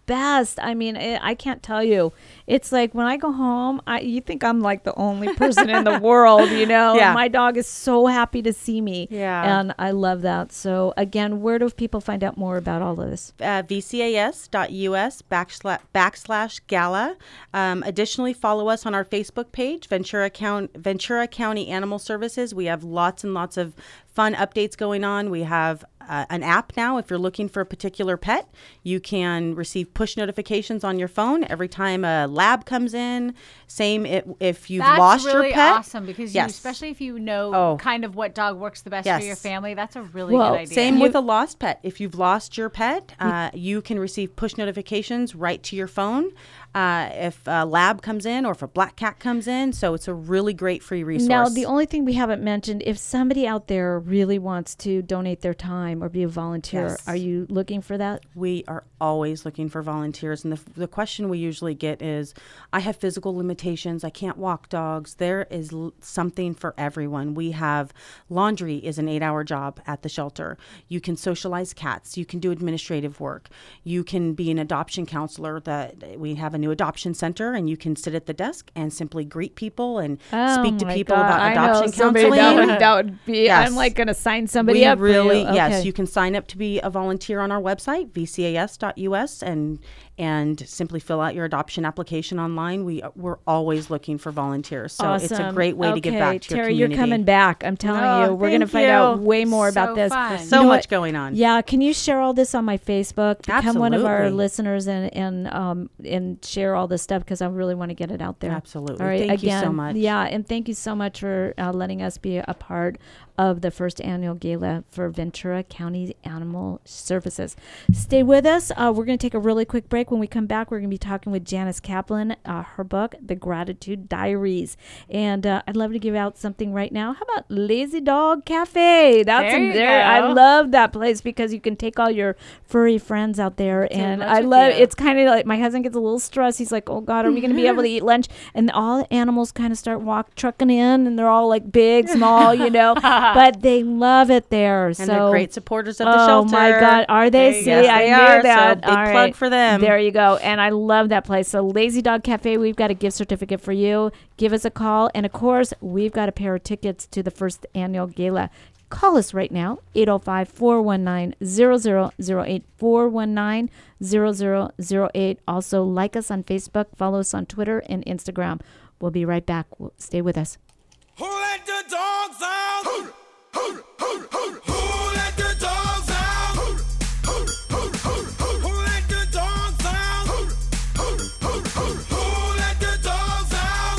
best. I mean, it, I can't tell you. It's like when I go home, I you think I'm like the only person in the world, you know?
Yeah.
My dog is so happy to see me.
Yeah.
And I love that. So again, where do people find out more about all of this?
Uh, V C A S dot U S backslash, backslash gala. Um, additionally, follow us on our Facebook page, Ventura County, Ventura County Animal Services. We have lots and lots of fun updates going on. We have uh, an app now. If you're looking for a particular pet, you can receive push notifications on your phone every time a lab comes in. Same if, if you've
That's
lost
really
your pet.
awesome because you,
Yes.
especially if you know
Oh.
kind of what dog works the best
Yes.
for your family, that's a really
Well,
good idea.
Same
You-
with a lost pet. If you've lost your pet, uh, you can receive push notifications right to your phone uh, if a lab comes in or if a black cat comes in. So it's a really great free resource.
Now, the only thing we haven't mentioned, if somebody out there really wants to donate their time or be a volunteer,
Yes.
are you looking for that?
We are always looking for volunteers. And the, the question we usually get is, I have physical limitations. I can't walk dogs. There is l- something for everyone. We have laundry is an eight hour job at the shelter. You can socialize cats. You can do administrative work. You can be an adoption counselor. That we have a new adoption center, and you can sit at the desk and simply greet people and speak to
my
people
God.
about
I know
adoption
somebody
counseling.
That would, that would be,
Yes.
I'm like going to sign somebody
we
up for
really,
you.
yes,
Okay.
you can sign up to be a volunteer on our website, V C A S dot U S, and and simply fill out your adoption application online. We we're always looking for volunteers, so it's a
Awesome.
great way to give
Okay,
back to your
Terry,
community.
you're coming back. I'm telling
Oh,
you, we're going to
thank
find out
you.
way more
So
about this.
fun.
So
You know
much
what?
going on.
Yeah, can you share all this on my Facebook? Become one of our
Absolutely.
listeners and and um and share all this stuff because I really want to get it out there.
Absolutely.
All right,
Thank you so
again,
much.
Yeah, and thank you so much for uh, letting us be a part of the first annual gala for Ventura County Animal Services. Stay with us. Uh, we're going to take a really quick break. When we come back, we're going to be talking with Janice Kaplan, uh, her book, The Gratitude Diaries. And uh, I'd love to give out something right now. How about Lazy Dog Cafe? That's
There
in
you
there.
go.
I love that place because you can take all your furry friends out there. And
lunch
I
with
love
you.
it's kind of like my husband gets a little stressed. He's like, oh God, are we going to be able to eat lunch? And all the animals kind of start walk trucking in and they're all like big, small, you know, but they love it there.
And
so
they're great supporters of the
oh
shelter.
my God, are they?
There you
See,
go. Yes,
I
they
knew
are.
that.
So big
All
plug
right.
for them.
There you go. And I love that place. So Lazy Dog Cafe, we've got a gift certificate for you. Give us a call. And of course, we've got a pair of tickets to the first annual gala. Call us right now, eight oh five, four one nine, zero zero zero eight, four one nine, zero zero zero eight. Also, like us on Facebook, follow us on Twitter and Instagram. We'll be right back. We'll stay with us.
Who let the dogs out? Who, who, who, who, who let the dogs out? Who, who, who, who, who, who let the dogs out? Who, who, who, who, who let the dogs out?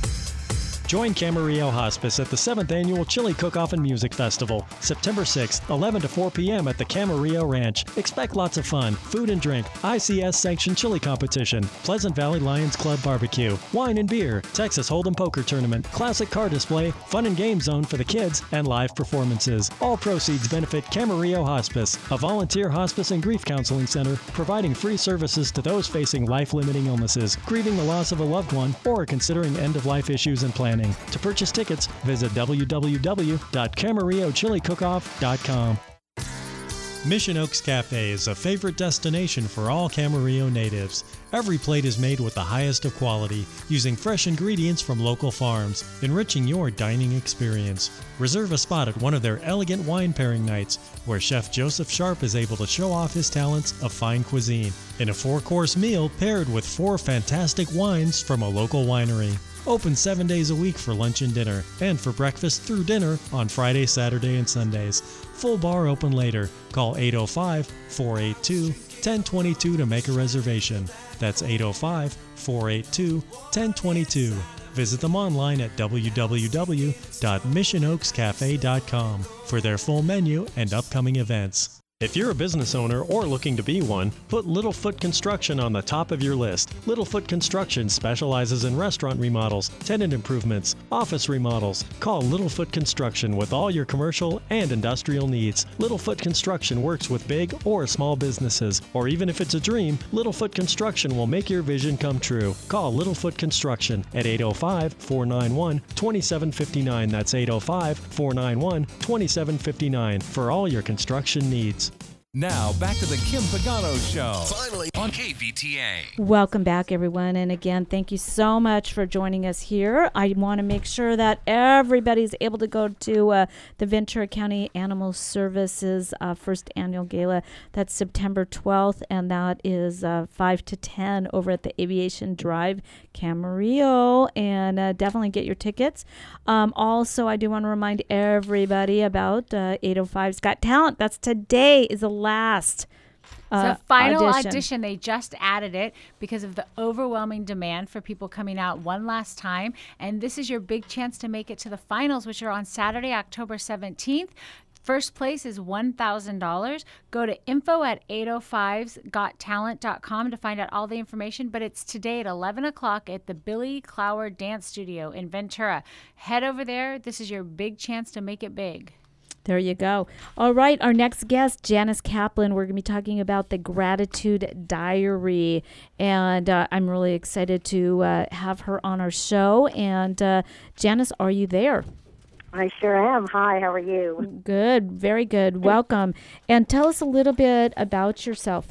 Join Camarillo Hospice at the seventh Annual Chili Cook-Off and Music Festival, September sixth, eleven to four p.m. at the Camarillo Ranch. Expect lots of fun, food and drink, I C S-sanctioned chili competition, Pleasant Valley Lions Club barbecue, wine and beer, Texas Hold'em poker tournament, classic car display, fun and game zone for the kids, and live performances. All proceeds benefit Camarillo Hospice, a volunteer hospice and grief counseling center providing free services to those facing life-limiting illnesses, grieving the loss of a loved one, or considering end-of-life issues and planning. To purchase tickets, visit w w w dot camarillo chili cook off dot com. Mission Oaks Cafe is a favorite destination for all Camarillo natives. Every plate is made with the highest of quality, using fresh ingredients from local farms, enriching your dining experience. Reserve a spot at one of their elegant wine pairing nights, where Chef Joseph Sharp is able to show off his talents of fine cuisine, in a four-course meal paired with four fantastic wines from a local winery. Open seven days a week for lunch and dinner, and for breakfast through dinner on Friday, Saturday, and Sundays. Full bar open later. Call eight oh five, four eight two, one oh two two to make a reservation. That's eight oh five, four eight two, one oh two two. Visit them online at w w w dot mission oaks cafe dot com for their full menu and upcoming events. If you're a business owner or looking to be one, put Littlefoot Construction on the top of your list. Littlefoot Construction specializes in restaurant remodels, tenant improvements, office remodels. Call Littlefoot Construction with all your commercial and industrial needs. Littlefoot Construction works with big or small businesses, or even if it's a dream, Littlefoot Construction will make your vision come true. Call Littlefoot Construction at eight oh five, four nine one, two seven five nine. That's eight oh five, four nine one, two seven five nine for all your construction needs.
Now, back to the Kim Pagano Show.
Finally on K V T A.
Welcome back, everyone. And again, thank you so much for joining us here. I want to make sure that everybody's able to go to uh, the Ventura County Animal Services uh, first annual gala. That's September twelfth, and that is uh, five to ten over at the Aviation Drive, Camarillo. And uh, definitely get your tickets. Um, also, I do want to remind everybody about uh, eight oh five's Got Talent. That's today is the last uh,
so final
audition.
audition. They just added it because of the overwhelming demand for people coming out one last time. And this is your big chance to make it to the finals, which are on Saturday, October seventeenth. First place is one thousand dollars. Go to info at eight oh fives got talent dot com to find out all the information. But it's today at eleven o'clock at the Billy Clower Dance Studio in Ventura. Head over there. This is your big chance to make it big.
There you go. All right, our next guest, Janice Kaplan. We're going to be talking about the Gratitude Diary, and uh, I'm really excited to uh, have her on our show. And uh, Janice, are you there?
I sure am. Hi, how are you?
Good, very good. Welcome. And tell us a little bit about yourself.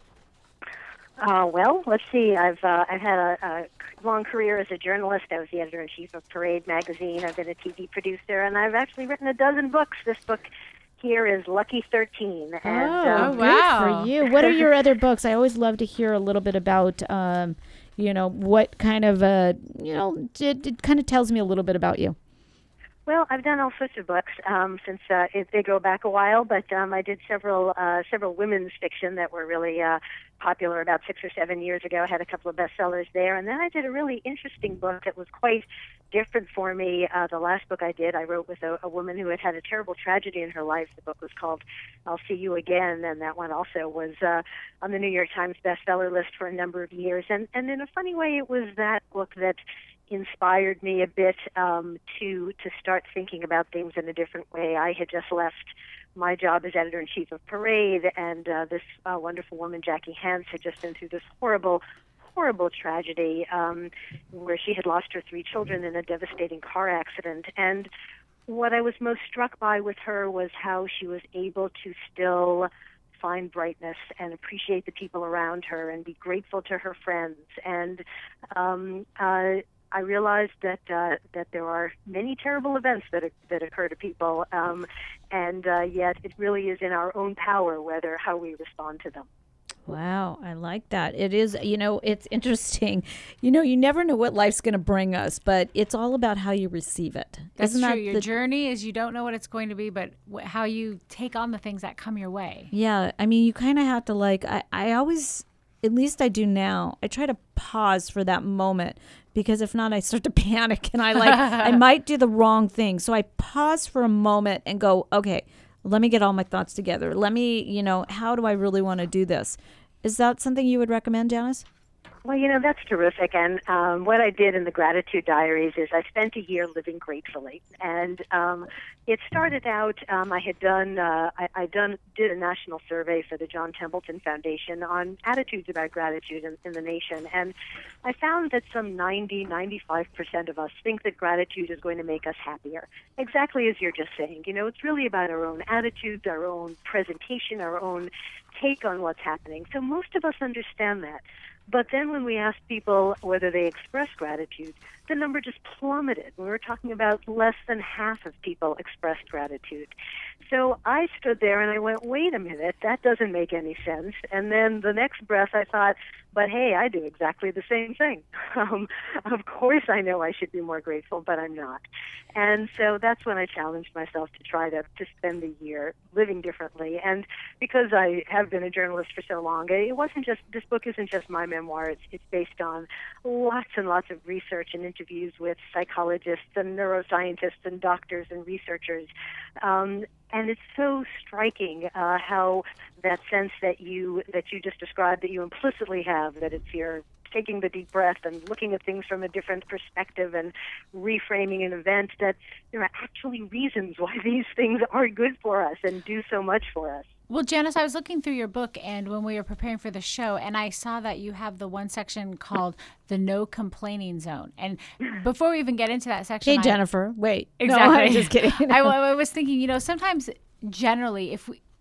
Uh, well, let's see. I've uh, I've had a, a long career as a journalist. I was the editor-in-chief of Parade magazine. I've been a T V producer, and I've actually written a dozen books. This book here is Lucky thirteen. And,
oh,
um,
good
wow.
for you. What are your other books? I always love to hear a little bit about, um, you know, what kind of, uh, you know, it, it kind of tells me a little bit about you.
Well, I've done all sorts of books um, since uh, it, they go back a while, but um, I did several uh, several women's fiction that were really uh, popular about six or seven years ago. I had a couple of bestsellers there, and then I did a really interesting book that was quite different for me. Uh, the last book I did, I wrote with a, a woman who had had a terrible tragedy in her life. The book was called I'll See You Again, and that one also was uh, on the New York Times bestseller list for a number of years. And, and in a funny way, it was that book that inspired me a bit um, to to start thinking about things in a different way. I had just left my job as editor-in-chief of Parade, and uh, this uh, wonderful woman, Jackie Hance, had just been through this horrible, horrible tragedy um, where she had lost her three children in a devastating car accident. And what I was most struck by with her was how she was able to still find brightness and appreciate the people around her and be grateful to her friends. And um, uh, I realized that uh, that there are many terrible events that that occur to people, um, and uh, yet it really is in our own power whether how we respond to them.
Wow, I like that. It is, you know, it's interesting. You know, you never know what life's going to bring us, but it's all about how you receive it.
That's
Isn't
true.
that
Your
the,
journey is you don't know what it's going to be, but wh- how you take on the things that come your way.
Yeah, I mean, you kind of have to like, I, I always, at least I do now, I try to pause for that moment, because if not, I start to panic and I like, I might do the wrong thing. So I pause for a moment and go, okay, let me get all my thoughts together. Let me, you know, how do I really want to do this? Is that something you would recommend, Janice?
Well, you know, that's terrific. And um, what I did in the Gratitude Diaries is I spent a year living gratefully. And um, it started out, um, I had done, uh, I, I done did a national survey for the John Templeton Foundation on attitudes about gratitude in, in the nation. And I found that some ninety, ninety-five percent of us think that gratitude is going to make us happier. Exactly as you're just saying. You know, it's really about our own attitudes, our own presentation, our own take on what's happening. So most of us understand that. But then when we asked people whether they express gratitude, the number just plummeted. We were talking about less than half of people expressed gratitude. So I stood there and I went, wait a minute, that doesn't make any sense. And then the next breath I thought, but hey, I do exactly the same thing. Um, of course I know I should be more grateful, but I'm not. And so that's when I challenged myself to try to, to spend the year living differently. And because I have been a journalist for so long, it wasn't just, this book isn't just my memoir. It's, it's based on lots and lots of research and interviews with psychologists and neuroscientists and doctors and researchers. Um, and it's so striking uh, how that sense that you that you just described, that you implicitly have, that it's your taking the deep breath and looking at things from a different perspective and reframing an event, that there are actually reasons why these things are good for us and do so much for us.
Well, Janice, I was looking through your book and when we were preparing for the show, and I saw that you have the one section called the no complaining zone. And before we even get into that section,
Hey,
I,
Jennifer, wait.
Exactly.
No, I'm just kidding.
I, I was thinking, you know, sometimes generally if we,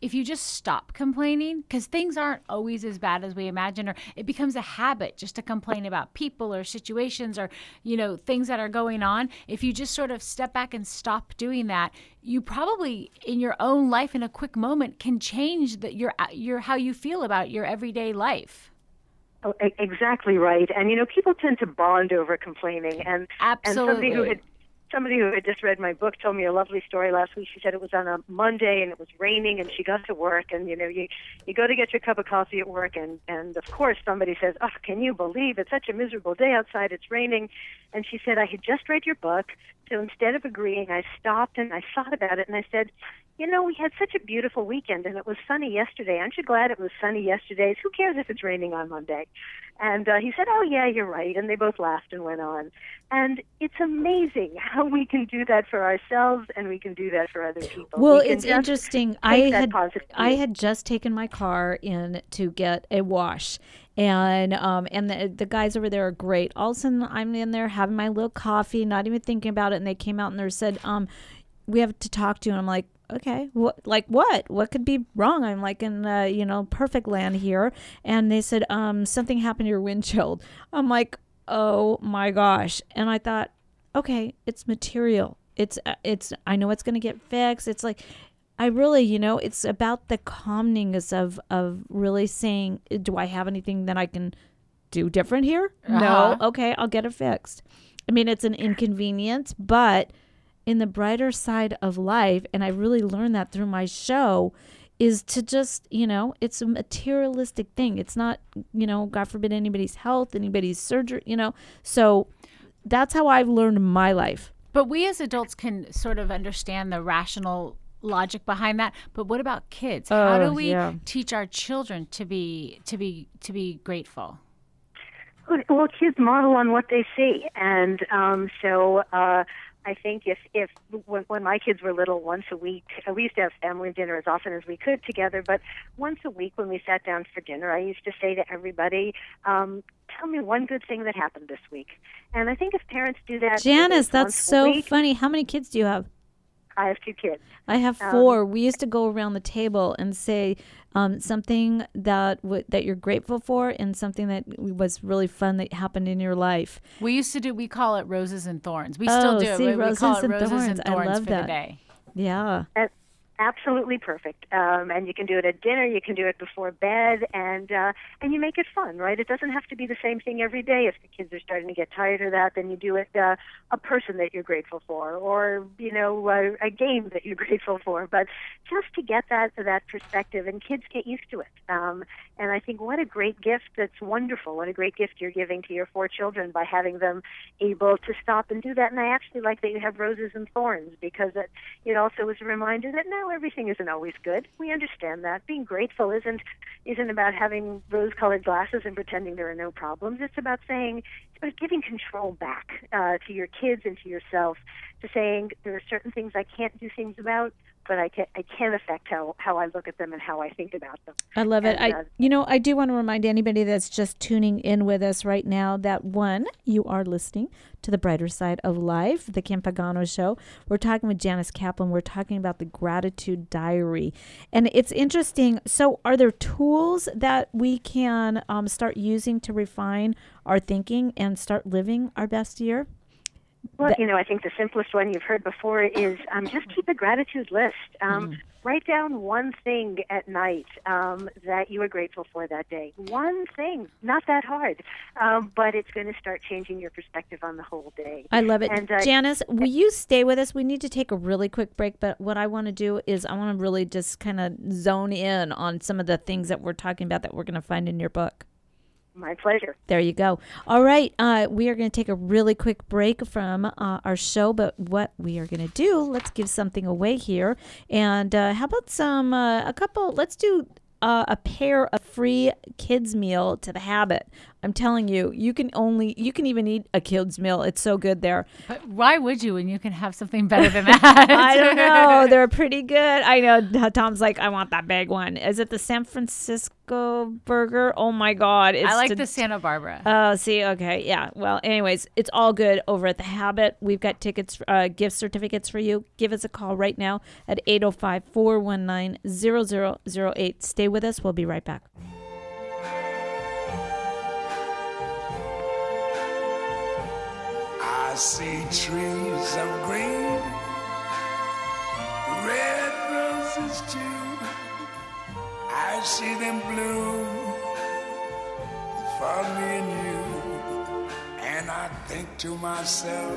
if you just stop complaining, because things aren't always as bad as we imagine, or it becomes a habit just to complain about people or situations or, you know, things that are going on. If you just sort of step back and stop doing that, you probably in your own life in a quick moment can change the, your, your, how you feel about your everyday life.
Oh, e- exactly right. And, you know, people tend to bond over complaining. And,
Absolutely.
and somebody who had Somebody who had just read my book told me a lovely story last week. She said it was on a Monday and it was raining, and she got to work, and you know, you you go to get your cup of coffee at work, and and of course somebody says, "Oh, can you believe it's such a miserable day outside? It's raining." And she said, "I had just read your book, so instead of agreeing, I stopped and I thought about it, and I said, you know, we had such a beautiful weekend, and it was sunny yesterday. Aren't you glad it was sunny yesterday? Who cares if it's raining on Monday?" And uh, he said, "Oh, yeah, you're right." And they both laughed and went on. And it's amazing how we can do that for ourselves, and we can do that for other people.
Well,
We can
it's
just
interesting.
take
I
that
had
positive
I
view.
had just taken my car in to get a wash, and um and the, the guys over there are great. All of a sudden, I'm in there having my little coffee, not even thinking about it, and they came out and they said, um, "We have to talk to you." And I'm like, okay, what, like what? What could be wrong? I'm like in, uh, you know, perfect land here. And they said, um, something happened to your windshield. I'm like, oh my gosh. And I thought, okay, it's material. It's, uh, it's, I know it's going to get fixed. It's like, I really, you know, it's about the calmness of, of really saying, do I have anything that I can do different here?
Uh-huh.
No. Okay, I'll get it fixed. I mean, it's an inconvenience, but in the brighter side of life, and I really learned that through my show, is to just, you know, it's a materialistic thing. It's not, you know, God forbid anybody's health, anybody's surgery, you know. So that's how I've learned my life.
But we as adults can sort of understand the rational logic behind that. But what about kids? How
Oh,
do we
yeah.
teach our children to be to be to be grateful?
Well, kids model on what they see, and um, so uh, I think if if when, when my kids were little, once a week, we used to have family dinner as often as we could together. But once a week, when we sat down for dinner, I used to say to everybody, um, "Tell me one good thing that happened this week." And I think if parents do that,
Janice,
whether
that's
it's once a
so
week-
funny. How many kids do you have?
I have two kids.
I have
Um,
four. We used to go around the table and say um, something that w- that you're grateful for, and something that was really fun that happened in your life.
We used to do. We call it roses and thorns. We
Oh,
still do.
see,
it. We
roses
call it
and
roses
thorns.
and
I
thorns
love
for
that.
the day.
Yeah.
Absolutely perfect. Um, and you can do it at dinner. You can do it before bed, and uh, and you make it fun, right? It doesn't have to be the same thing every day. If the kids are starting to get tired of that, then you do it uh, a person that you're grateful for, or you know, a, a game that you're grateful for. But just to get that that perspective, and kids get used to it. Um, and I think what a great gift. That's wonderful. What a great gift you're giving to your four children by having them able to stop and do that. And I actually like that you have roses and thorns, because it it also is a reminder that no, everything isn't always good. We understand that. Being grateful isn't isn't about having rose-colored glasses and pretending there are no problems. It's about saying, it's about giving control back uh, to your kids and to yourself, to saying there are certain things I can't do things about, but I can I can affect how, how I look at them and how I think about them.
I love it.
And,
I,
uh,
you know, I do want to remind anybody that's just tuning in with us right now that one, you are listening to The Brighter Side of Life, the Kim Pagano Show. We're talking with Janice Kaplan. We're talking about the Gratitude Diary, and it's interesting. So, are there tools that we can um, start using to refine our thinking and start living our best year?
Well, you know, I think the simplest one you've heard before is um, just keep a gratitude list. Um, Write down one thing at night um, that you are grateful for that day. One thing, not that hard, um, but it's going to start changing your perspective on the whole day.
I love it.
And, uh,
Janice, will you stay with us? We need to take a really quick break, but what I want to do is I want to really just kind of zone in on some of the things that we're talking about that we're going to find in your book.
My pleasure.
There you go. All right. Uh, we are going to take a really quick break from uh, our show, but what we are going to do, let's give something away here. And uh, how about some, uh, a couple, let's do uh, a pair of free kids meal to the habit I'm telling you, you can only, you can even eat a kid's meal. It's so good there.
But why would you when you can have something better than that?
I don't know. They're pretty good. I know. Tom's like, I want that big one. Is it the San Francisco burger? Oh my God. It's
I like
to-
the Santa Barbara.
Oh, see, okay, yeah. Well, anyways, it's all good over at The Habit. We've got tickets, uh, gift certificates for you. Give us a call right now at eight oh five, four one nine, zero zero zero eight. Stay with us. We'll be right back.
I see trees of green, red roses too. I see them bloom for me and you. And I think to myself,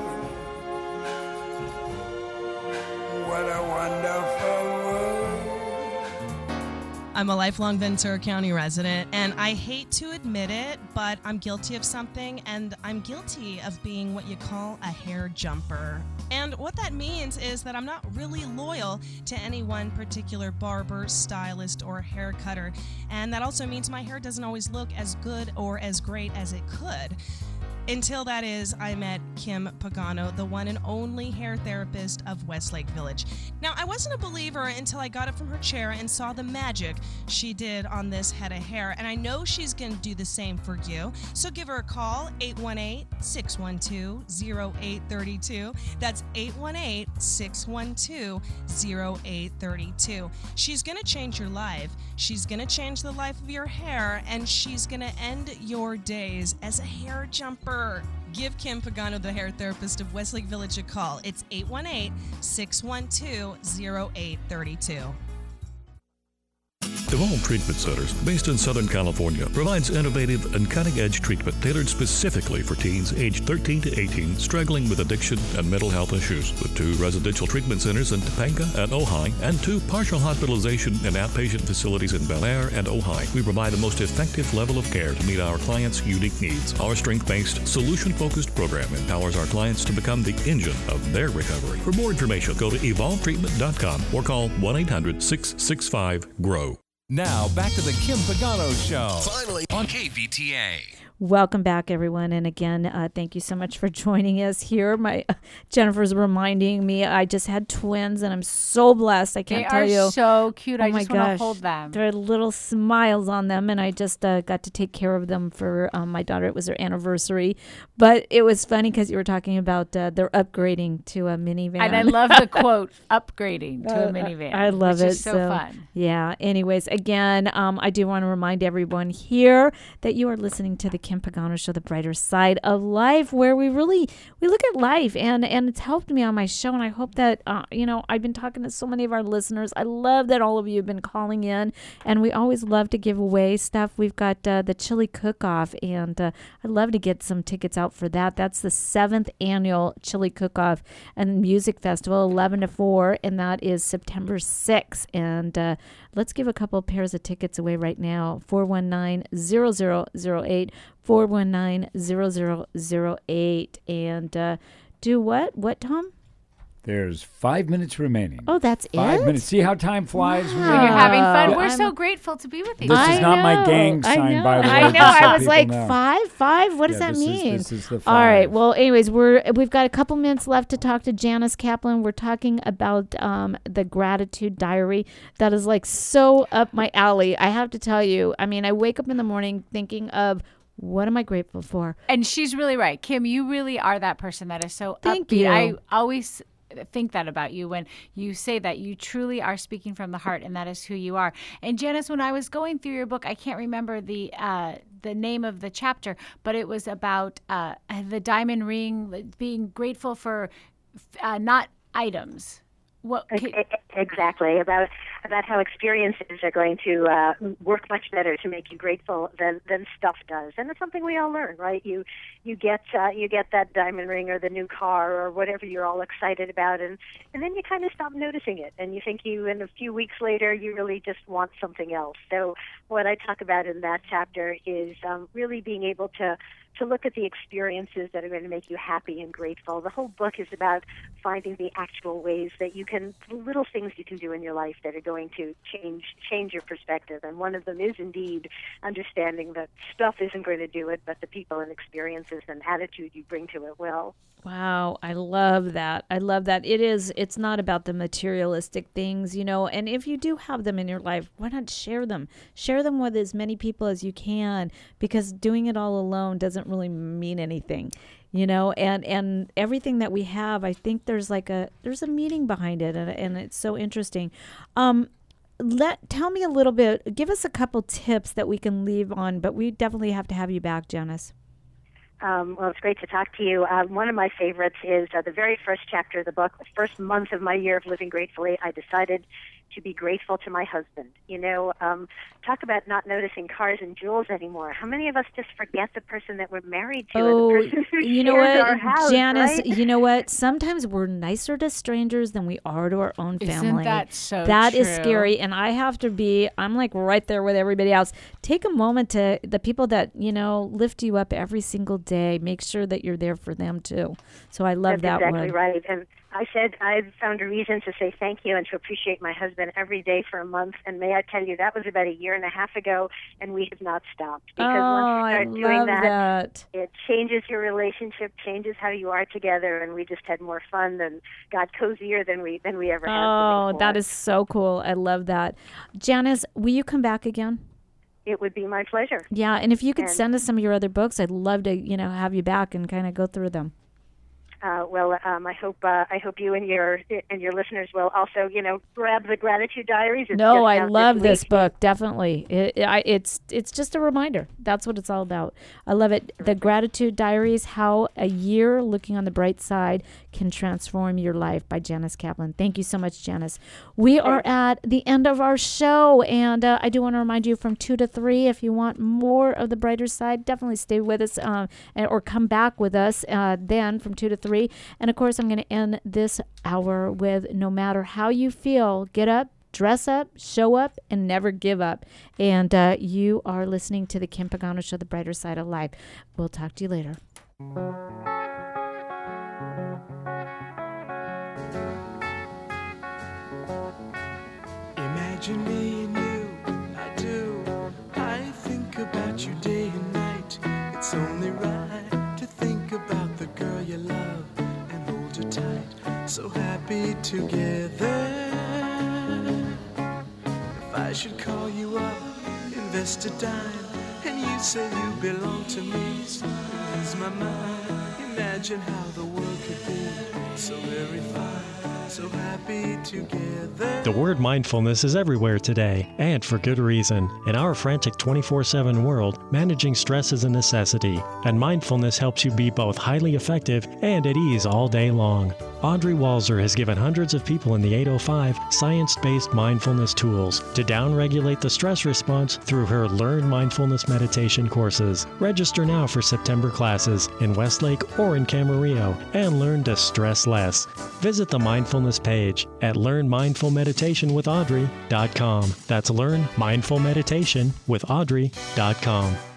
what a wonderful world.
I'm a lifelong Ventura County resident, and I hate to admit it, but I'm guilty of something, and I'm guilty of being what you call a hair jumper. And what that means is that I'm not really loyal to any one particular barber, stylist, or hair cutter. And that also means my hair doesn't always look as good or as great as it could. Until that is, I met Kim Pagano, the one and only hair therapist of Westlake Village. Now, I wasn't a believer until I got up from her chair and saw the magic she did on this head of hair, and I know she's going to do the same for you. So give her a call, eight one eight, six one two, zero eight three two. That's eight one eight, six one two, zero eight three two. She's going to change your life. She's going to change the life of your hair, and she's going to end your days as a hair jumper. Give Kim Pagano, the hair therapist of Westlake Village, a call. It's eight one eight, six one two, zero eight three two.
Duvall Treatment Centers, based in Southern California, provides innovative and cutting-edge treatment tailored specifically for teens aged thirteen to eighteen struggling with addiction and mental health issues. With two residential treatment centers in Topanga and Ojai, and two partial hospitalization and outpatient facilities in Bel Air and Ojai, we provide the most effective level of care to meet our clients' unique needs. Our strength-based, solution-focused program empowers our clients to become the engine of their recovery. For more information, go to evolve treatment dot com or call one eight hundred, six six five, G R O W.
Now, back to the Kim Pagano Show.
Finally on K V T A.
Welcome back, everyone. And again, uh, thank you so much for joining us here. My uh, Jennifer's reminding me I just had twins, and I'm so blessed. I can't
they
tell
are
you.
so cute.
Oh
I
my
just want
gosh.
to hold them.
There are little smiles on them, and I just uh, got to take care of them for um, my daughter. It was her anniversary. But it was funny because you were talking about uh, they're upgrading to a minivan.
And I love the quote, upgrading to
Uh,
a minivan.
I love
which
it.
Is so, fun.
Yeah. Anyways, again, um, I do want to remind everyone here that you are listening to the Kim Pagano Show, the brighter side of life, where we really we look at life, and and it's helped me on my show. And I hope that uh, you know I've been talking to so many of our listeners. I love that all of you have been calling in, and we always love to give away stuff. We've got uh, the chili cook-off, and uh, I'd love to get some tickets out for that. That's the seventh annual chili cook-off and music festival, eleven to four, and that is September sixth. And uh, let's give a couple of pairs of tickets away right now. four one nine, zero zero zero eight, four one nine, zero zero zero eight. And uh, do what? What, Tom?
There's five minutes remaining.
Oh, that's
Five
it?
minutes. See how time flies? when
Wow.
you're-
You're having fun.
Uh,
We're
I'm-
so grateful to be with you.
This
I
is not my
know,
gang
I
sign,
know,
by the way.
I know.
just so
I was
people
like,
know.
five? Five? What does
Yeah,
that
this is-
mean?
this is the
All right.
five.
Well, anyways, we're we've got a couple minutes left to talk to Janice Kaplan. We're talking about um, the gratitude diary. That is like so up my alley. I have to tell you. I mean, I wake up in the morning thinking of, what am I grateful for?
And she's really right. Kim, you really are that person that is so
Thank
upbeat.
you.
I always think that about you when you say that. You truly are speaking from the heart, and that is who you are. And Janice, when I was going through your book, I can't remember the uh, the name of the chapter, but it was about uh, the diamond ring, being grateful for uh, not items. What
E- e- Exactly, about about how experiences are going to uh, work much better to make you grateful than, than stuff does, and it's something we all learn, right? You you get uh, you get that diamond ring or the new car or whatever you're all excited about, and, and then you kind of stop noticing it, and you think you, in a few weeks later, you really just want something else. So what I talk about in that chapter is um, really being able to to look at the experiences that are going to make you happy and grateful. The whole book is about finding the actual ways that you can, little things you can do in your life that are going to change change your perspective. And one of them is indeed understanding that stuff isn't going to do it, but the people and experiences and attitude you bring to it will.
Wow, I love that. I love that. It is, it's not about the materialistic things, you know, and if you do have them in your life, why not share them? Share them with as many people as you can, because doing it all alone doesn't really mean anything, you know, and, and everything that we have, I think there's like a, there's a meaning behind it, and, and it's so interesting. Um, let, tell me a little bit, give us a couple tips that we can leave on, but we definitely have to have you back, Janice.
Um, well, it's great to talk to you. Uh, one of my favorites is uh, the very first chapter of the book. The first month of my year of living gratefully, I decided to be grateful to my husband. You know, um, talk about not noticing cars and jewels anymore. How many of us just forget the person that we're married to?
Oh,
or the person who
you know
shares
what,
our house,
Janice,
right?
you know what? Sometimes we're nicer to strangers than we are to our own family.
Isn't that so
That is
true?
scary. And I have to be, I'm like right there with everybody else. Take a moment to, the people that, you know, lift you up every single day, make sure that you're there for them too. So I love
That's
that
exactly
one.
right. And I said I've found a reason to say thank you and to appreciate my husband every day for a month. And may I tell you, that was about a year and a half ago, and we have not stopped. Because
Oh,
once you
I
start doing
love
that,
that.
it changes your relationship, changes how you are together, and we just had more fun and got cozier than we than we ever had.
Oh,
before.
that is so cool. I love that. Janice, will you come back again?
It would be my pleasure.
Yeah, and if you could
And-
send us some of your other books, I'd love to, you know, have you back and kind of go through them.
Uh, well, um, I hope uh, I hope you and your and your listeners will also, you know, grab the Gratitude Diaries. It's
No,
just
I
out
love
this
this
week.
book. Definitely, it, I, it's it's just a reminder. That's what it's all about. I love it. The Gratitude Diaries: How a Year Looking on the Bright Side Can Transform Your Life by Janice Kaplan. Thank you so much, Janice. We are at the end of our show, and uh, I do want to remind you from two to three. If you want more of the brighter side, definitely stay with us, um, and, or come back with us. Uh, then from two to three, and of course, I'm going to end this hour with no matter how you feel, get up, dress up, show up, and never give up. And uh, you are listening to the Kim Pagano Show, The Brighter Side of Life. We'll talk to you later.
Imagine me and you, I do. I think about you day and night. It's only right to think about the girl you love and hold her tight. So happy together. If I should call you up, invest a dime, and you say you belong to me, so it ease my mind. Imagine how the world could be so very fine, so happy together.
The word mindfulness is everywhere today, and for good reason. In our frantic twenty-four seven world, managing stress is a necessity, and mindfulness helps you be both highly effective and at ease all day long. Audrey Walzer has given hundreds of people in the eight oh five science-based mindfulness tools to downregulate the stress response through her Learn Mindfulness meditation courses. Register now for September classes in Westlake or in Camarillo and learn to stress less. Visit the mindfulness page at learn mindful meditation with audrey dot com. That's learn mindful meditation with audrey dot com.